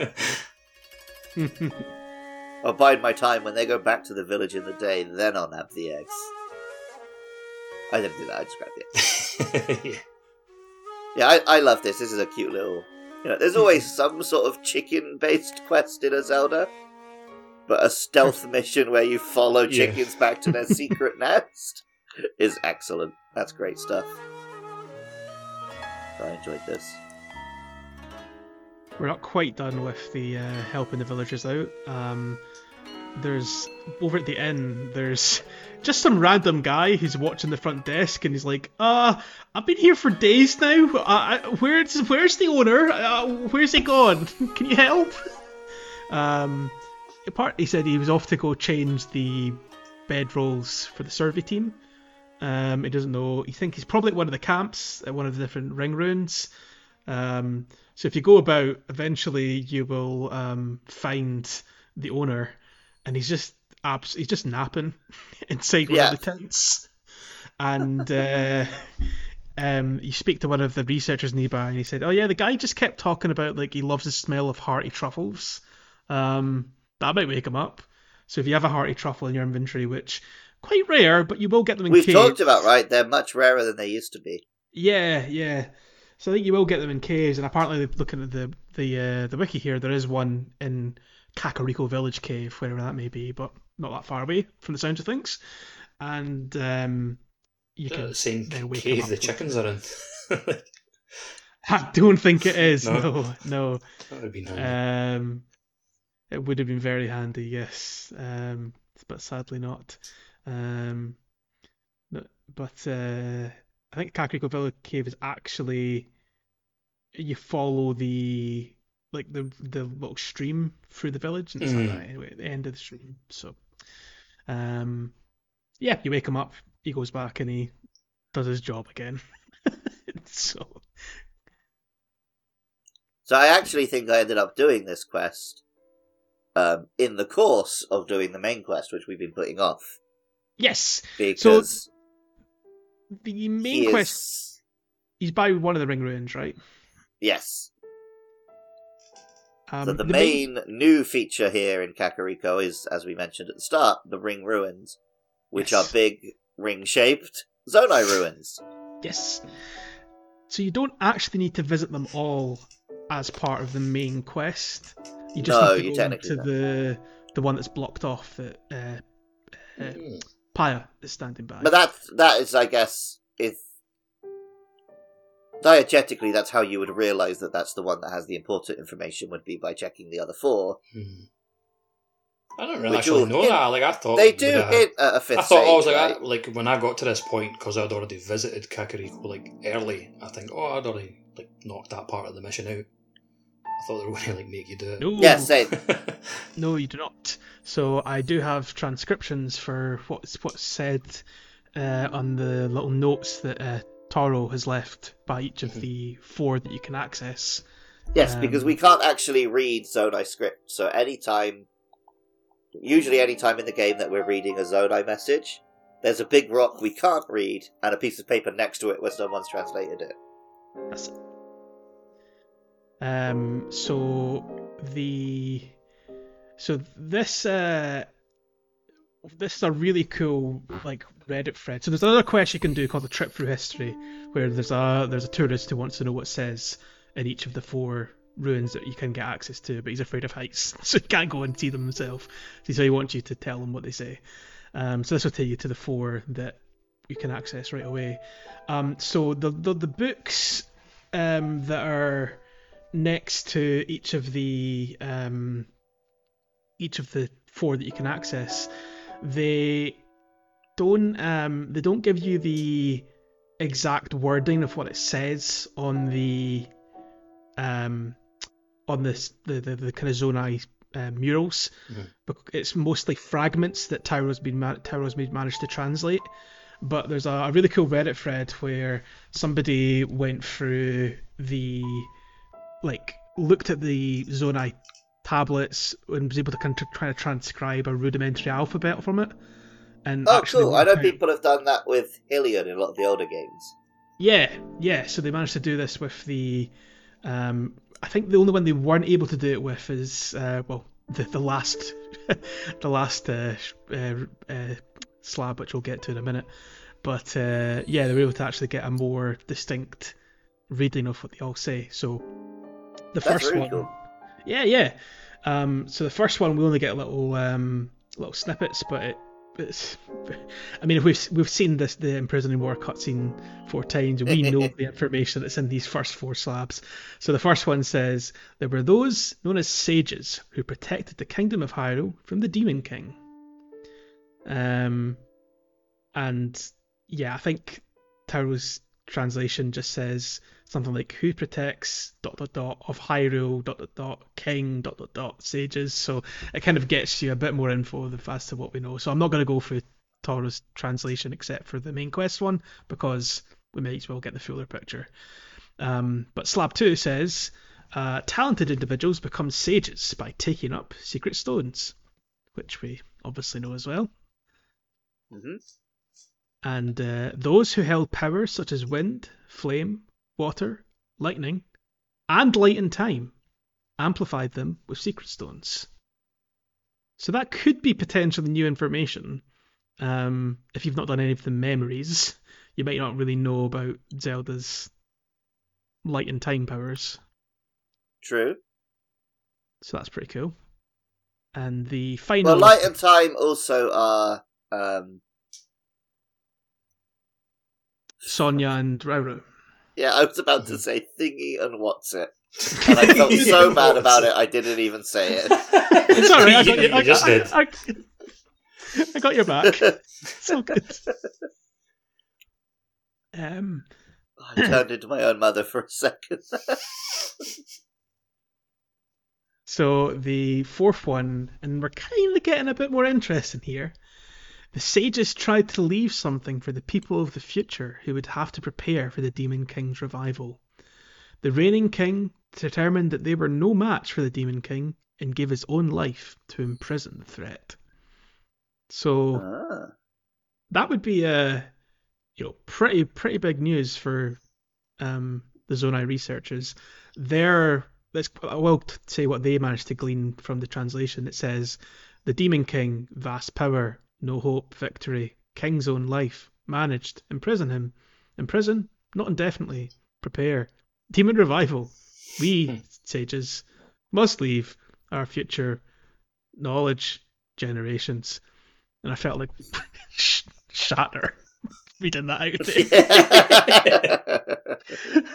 [SPEAKER 2] I'll bide my time. When they go back to the village in the day, then I'll nab the eggs. I didn't do that, I just grabbed the eggs. Yeah, I love this. This is a cute little... there's always some sort of chicken-based quest in a Zelda. But a stealth mission where you follow chickens back to their secret nest is excellent. That's great stuff. I enjoyed this.
[SPEAKER 3] We're not quite done with the helping the villagers out. There's over at the inn. There's just some random guy who's watching the front desk, and he's like, I've been here for days now. Where's the owner? Where's he gone? Can you help?" He said he was off to go change the bedrolls for the survey team. He doesn't know. He thinks he's probably at one of the camps at one of the different ring ruins. So if you go about, eventually you will find the owner, and he's just napping inside one of the tents. And you speak to one of the researchers nearby, and he said, "Oh yeah, the guy just kept talking about like he loves the smell of hearty truffles. That might wake him up. So if you have a hearty truffle in your inventory, which quite rare, but you will get them in
[SPEAKER 2] We've
[SPEAKER 3] caves.
[SPEAKER 2] talked about, right? They're much rarer than they used to be.
[SPEAKER 3] Yeah. So I think you will get them in caves, and apparently, looking at the wiki here, there is one in Kakariko Village Cave, wherever that may be, but not that far away from the sound of things. And you can
[SPEAKER 4] the same
[SPEAKER 3] then wake
[SPEAKER 4] cave
[SPEAKER 3] them
[SPEAKER 4] the
[SPEAKER 3] up.
[SPEAKER 4] chickens are in.
[SPEAKER 3] I don't think it is.
[SPEAKER 4] No.
[SPEAKER 3] No.
[SPEAKER 4] That would be nice.
[SPEAKER 3] It would have been very handy, yes, but sadly not. But I think Kakariko Village Cave is actually, you follow the little stream through the village, and it's like that anyway at the end of the stream. So, you wake him up, he goes back, and he does his job again. So
[SPEAKER 2] I actually think I ended up doing this quest in the course of doing the main quest, which we've been putting off.
[SPEAKER 3] yes,
[SPEAKER 2] Because
[SPEAKER 3] the main quest, he's by one of the ring ruins, right?
[SPEAKER 2] Yes. So the
[SPEAKER 3] the
[SPEAKER 2] main new feature here in Kakariko is, as we mentioned at the start, the ring ruins, which are big ring-shaped Zonai ruins.
[SPEAKER 3] Yes. So you don't actually need to visit them all as part of the main quest. You just
[SPEAKER 2] No,
[SPEAKER 3] need
[SPEAKER 2] you
[SPEAKER 3] to go
[SPEAKER 2] technically
[SPEAKER 3] to the one that's blocked off that Paya is standing by.
[SPEAKER 2] But that is, I guess, if diegetically, that's how you would realise that that's the one that has the important information, would be by checking the other four.
[SPEAKER 4] I don't really actually know that. Like I thought
[SPEAKER 2] They do hit at a fifth
[SPEAKER 4] I thought I was
[SPEAKER 2] stage,
[SPEAKER 4] like,
[SPEAKER 2] right?
[SPEAKER 4] like when I got to this point, because I'd already visited Kakariko like early. I think, I'd already like knocked that part of the mission out. I thought they were going to like make you do it.
[SPEAKER 3] No,
[SPEAKER 2] Yeah, same.
[SPEAKER 3] no, you do not. So I do have transcriptions for what's said on the little notes that Taro has left by each of the four that you can access.
[SPEAKER 2] Yes, because we can't actually read Zonai script, so usually any time in the game that we're reading a Zonai message, there's a big rock we can't read, and a piece of paper next to it where someone's translated it.
[SPEAKER 3] That's it. So this is a really cool like Reddit thread. So there's another quest you can do called the Trip Through History, where there's a tourist who wants to know what it says in each of the 4 ruins that you can get access to, but he's afraid of heights, so he can't go and see them himself. So he wants you to tell him what they say. So this will take you to the 4 that you can access right away. So the books that are next to each of the 4 that you can access, they don't give you the exact wording of what it says on the kind of Zonai murals. It's mostly fragments that Tyro's managed to translate. But there's a really cool Reddit thread where somebody went through looked at the Zonai tablets and was able to try to transcribe a rudimentary alphabet from it. And
[SPEAKER 2] cool. I know people have done that with Hillian in a lot of the older games.
[SPEAKER 3] Yeah. So they managed to do this with the... I think the only one they weren't able to do it with is the last slab, which we'll get to in a minute. But they were able to actually get a more distinct reading of what they all say. So
[SPEAKER 2] That's first one, cool.
[SPEAKER 3] Yeah. So the first one we only get little snippets, but it's. I mean, we've seen the imprisoning war cutscene 4 times. We know the information that's in these first 4 slabs. So the first one says there were those known as sages who protected the kingdom of Hyrule from the Demon King. I think Taro's translation just says something like who protects ... of Hyrule ... king ... sages. So it kind of gets you a bit more info as to what we know. So I'm not going to go through Taro's translation except for the main quest one, because we might as well get the fuller picture. But slab 2 says talented individuals become sages by taking up secret stones, which we obviously know as well.
[SPEAKER 2] Mm-hmm.
[SPEAKER 3] And those who held powers such as wind, flame, water, lightning, and light and time amplified them with secret stones. So that could be potentially new information. If you've not done any of the memories, you might not really know about Zelda's light and time powers.
[SPEAKER 2] True.
[SPEAKER 3] So that's pretty cool. And the final...
[SPEAKER 2] Well, light and time also are...
[SPEAKER 3] Sonia and Rauru.
[SPEAKER 2] Yeah, I was about to say Thingy and What's It. And I felt so bad about it, I didn't even say it.
[SPEAKER 3] It's alright, I got your back. It's all good.
[SPEAKER 2] I turned into my own mother for a second.
[SPEAKER 3] So the 4th one, and we're kind of getting a bit more interesting here. The sages tried to leave something for the people of the future who would have to prepare for the Demon King's revival. The reigning king determined that they were no match for the Demon King and gave his own life to imprison the threat. So that would be pretty big news for the Zonai researchers. I will say what they managed to glean from the translation. It says, the Demon King, vast power, no hope, victory, king's own life, managed, imprison him. Imprison, not indefinitely, prepare. Demon revival, we, sages, must leave our future knowledge generations. And I felt like Shatter reading that out.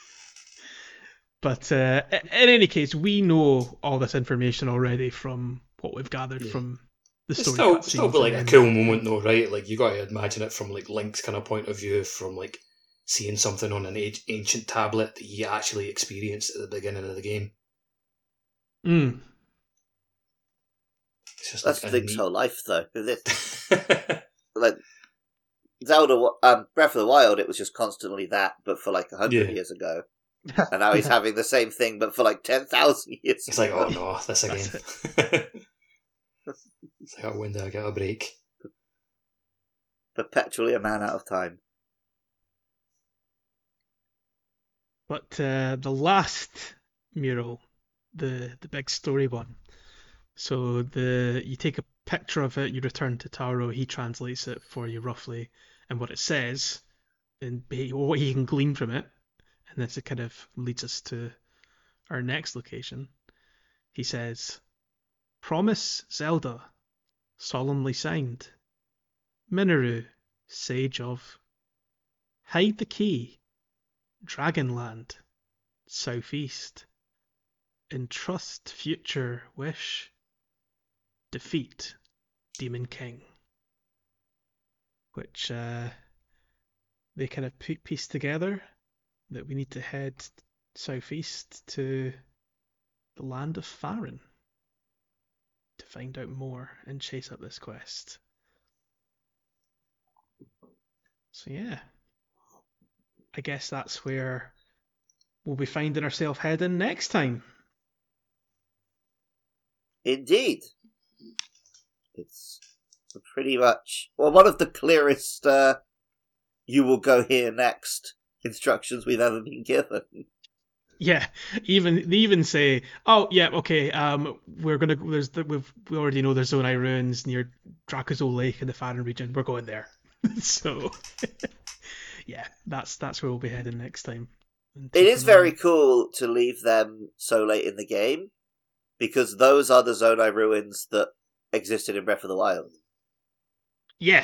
[SPEAKER 3] But in any case, we know all this information already from what we've gathered from the story.
[SPEAKER 4] It's still like a cool moment though, right? Like you got to imagine it from like Link's kind of point of view, from like seeing something on an ancient tablet that he actually experienced at the beginning of the game.
[SPEAKER 2] It's just that's Link's whole life, though. Like Zelda, Breath of the Wild, it was just constantly that, but for like 100 years ago. And now he's having the same thing, but for like 10,000 years.
[SPEAKER 4] It's like, oh no, this again. It's like, when do I get a break?
[SPEAKER 2] Perpetually a man out of time.
[SPEAKER 3] But the last mural the big story one. So you take a picture of it, you return to Taro, he translates it for you roughly, and what it says, and what you can glean from it, and this it kind of leads us to our next location. He says, "Promise, Zelda, solemnly signed. Minoru, sage of. Hide the key. Dragonland, southeast. Entrust future wish. Defeat Demon King." Which they kind of piece together that we need to head southeast to the land of Faron to find out more and chase up this quest. So yeah, I guess that's where we'll be finding ourselves heading next time.
[SPEAKER 2] Indeed. It's pretty much, well, one of the clearest you will go here next instructions we've ever been given.
[SPEAKER 3] Yeah, they even say, "Oh yeah, okay. We already know there's Zonai ruins near Dracozoll Lake in the Faron region. We're going there." So, yeah, that's where we'll be heading next time.
[SPEAKER 2] It is very cool to leave them so late in the game, because those are the Zonai ruins that existed in Breath of the Wild.
[SPEAKER 3] Yeah.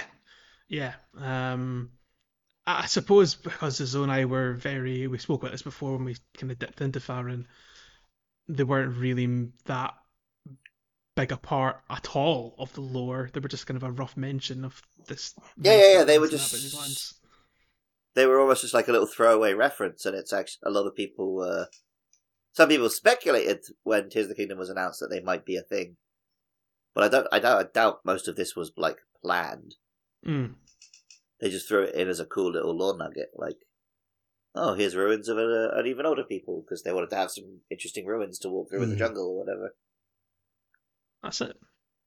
[SPEAKER 3] I suppose because the Zonai were we spoke about this before when we kind of dipped into Faron, they weren't really that big a part at all of the lore. They were just kind of a rough mention of this.
[SPEAKER 2] Yeah. They were they were almost just like a little throwaway reference, and it's actually a lot of people. Some people speculated when Tears of the Kingdom was announced that they might be a thing, but I doubt most of this was like planned. They just threw it in as a cool little lore nugget, like, oh, here's ruins of an even older people, because they wanted to have some interesting ruins to walk through in the jungle or whatever.
[SPEAKER 3] That's it.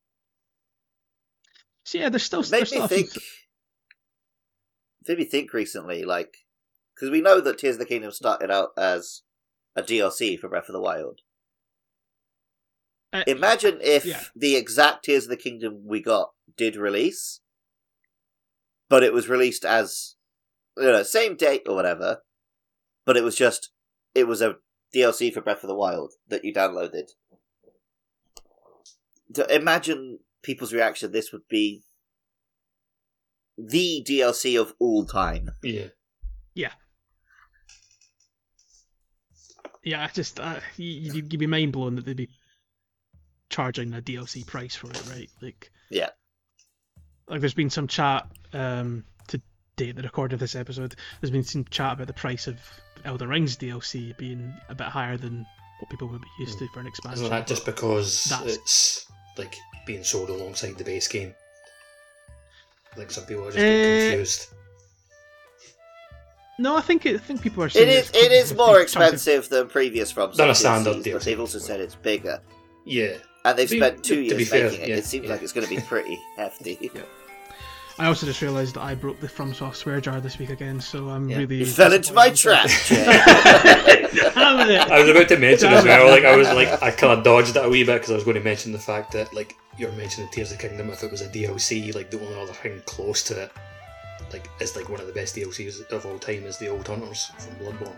[SPEAKER 3] So yeah, there's still
[SPEAKER 2] Made me think recently, like, because we know that Tears of the Kingdom started out as a DLC for Breath of the Wild. Imagine if the exact Tears of the Kingdom we got did release, but it was released as, same date or whatever, but it was a DLC for Breath of the Wild that you downloaded. To imagine people's reaction, this would be the DLC of all time.
[SPEAKER 4] Yeah.
[SPEAKER 3] Yeah, you'd be mind blown that they'd be charging a DLC price for it, right? Like,
[SPEAKER 2] yeah.
[SPEAKER 3] Like, there's been some chat to date the record of this episode. There's been some chat about the price of Elden Ring's DLC being a bit higher than what people would be used to for an expansion.
[SPEAKER 4] Isn't that just because it's like being sold alongside the base game? Like, some people are just confused.
[SPEAKER 3] No, I think people are saying
[SPEAKER 2] it is more expensive than previous From
[SPEAKER 4] than a standard
[SPEAKER 2] DLCs, but they've also said it's bigger.
[SPEAKER 4] Yeah.
[SPEAKER 2] And they've spent 2 years
[SPEAKER 4] fair,
[SPEAKER 2] making it. It seems like it's going to be pretty hefty.
[SPEAKER 3] Yeah. I also just realised that I broke the FromSoft swear jar this week again, so I'm really...
[SPEAKER 2] You fell into my trap, Jay.
[SPEAKER 4] I was about to mention as well, I kind of dodged it a wee bit because I was going to mention the fact that, like, you're mentioning Tears of the Kingdom, if it was a DLC, like, the only other thing close to it, like, is like one of the best DLCs of all time is the Old Hunters from Bloodborne.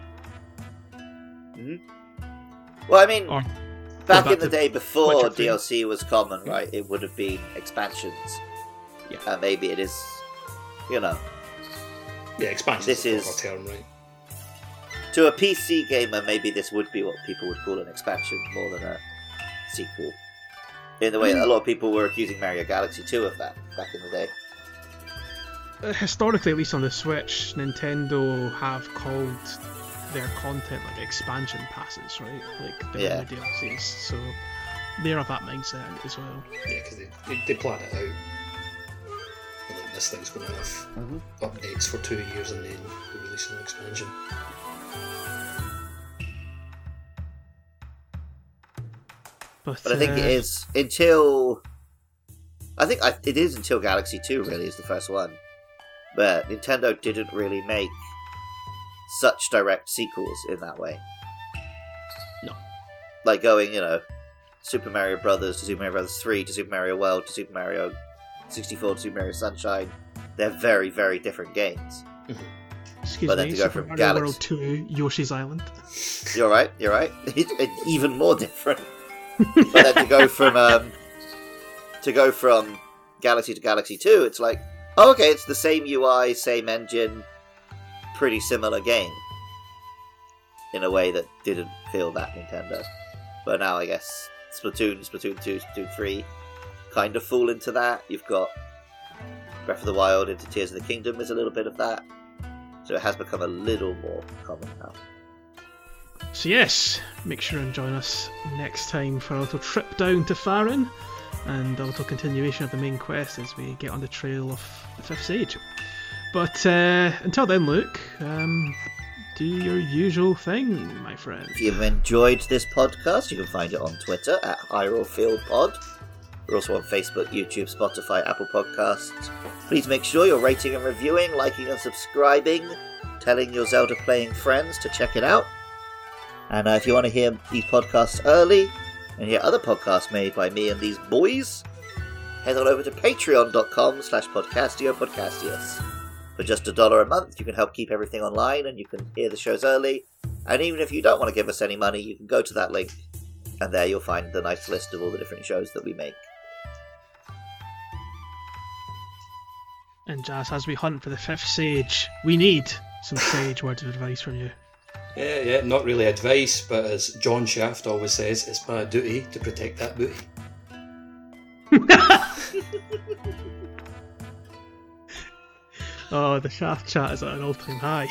[SPEAKER 2] Well, I mean, back in the day before DLC was common, right, it would have been expansions. Yeah. Maybe it is,
[SPEAKER 4] Yeah, expansions
[SPEAKER 2] this
[SPEAKER 4] is the proper term, right?
[SPEAKER 2] To a PC gamer, maybe this would be what people would call an expansion more than a sequel. In the way that a lot of people were accusing Mario Galaxy 2 of that back in the day.
[SPEAKER 3] Historically, at least on the Switch, Nintendo have called their content like expansion passes, right? Like they're the DLCs, so they're of that mindset as well.
[SPEAKER 4] Yeah, because they plan it out. Like, this thing's going to have updates for 2 years and then they're releasing an expansion.
[SPEAKER 2] But I think it is until Galaxy 2 really is the first one. But Nintendo didn't really make such direct sequels in that way.
[SPEAKER 3] No.
[SPEAKER 2] like going, Super Mario Brothers to Super Mario Brothers 3 to Super Mario World to Super Mario 64 to Super Mario Sunshine. They're very, very different games.
[SPEAKER 3] Excuse
[SPEAKER 2] But then
[SPEAKER 3] me,
[SPEAKER 2] to go
[SPEAKER 3] Super
[SPEAKER 2] from
[SPEAKER 3] Mario
[SPEAKER 2] Galaxy-
[SPEAKER 3] World 2, Yoshi's Island.
[SPEAKER 2] You're right. It's even more different. But then to go from Galaxy to Galaxy 2, it's like, oh, okay, it's the same UI, same engine, pretty similar game. In a way that didn't feel that Nintendo. But now I guess Splatoon 2, Splatoon 3 kind of fall into that. You've got Breath of the Wild into Tears of the Kingdom is a little bit of that. So it has become a little more common now.
[SPEAKER 3] So yes, make sure and join us next time for a little trip down to Farron and a little continuation of the main quest as we get on the trail of the Fifth Sage. But until then, Luke, do your usual thing, my friend.
[SPEAKER 2] If you've enjoyed this podcast, you can find it on Twitter at HyroFieldPod. We're also on Facebook, YouTube, Spotify, Apple Podcasts. Please make sure you're rating and reviewing, liking and subscribing, telling your Zelda playing friends to check it out. And if you want to hear these podcasts early and hear other podcasts made by me and these boys, head on over to patreon.com/podcastiopodcastius. For just $1 a month, you can help keep everything online and you can hear the shows early. And even if you don't want to give us any money, you can go to that link and there you'll find the nice list of all the different shows that we make.
[SPEAKER 3] And Jazz, as we hunt for the Fifth Sage, we need some sage words of advice from you.
[SPEAKER 4] Yeah, not really advice, but as John Shaft always says, it's my duty to protect that booty.
[SPEAKER 3] Oh, the Shaft chat is at an all-time high.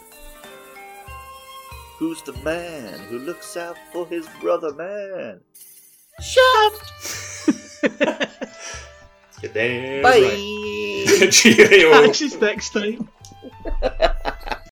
[SPEAKER 2] Who's the man who looks out for his brother man? Shaft!
[SPEAKER 4] You're damn
[SPEAKER 2] Bye!
[SPEAKER 4] right. Cheerio.
[SPEAKER 3] Catch us next time.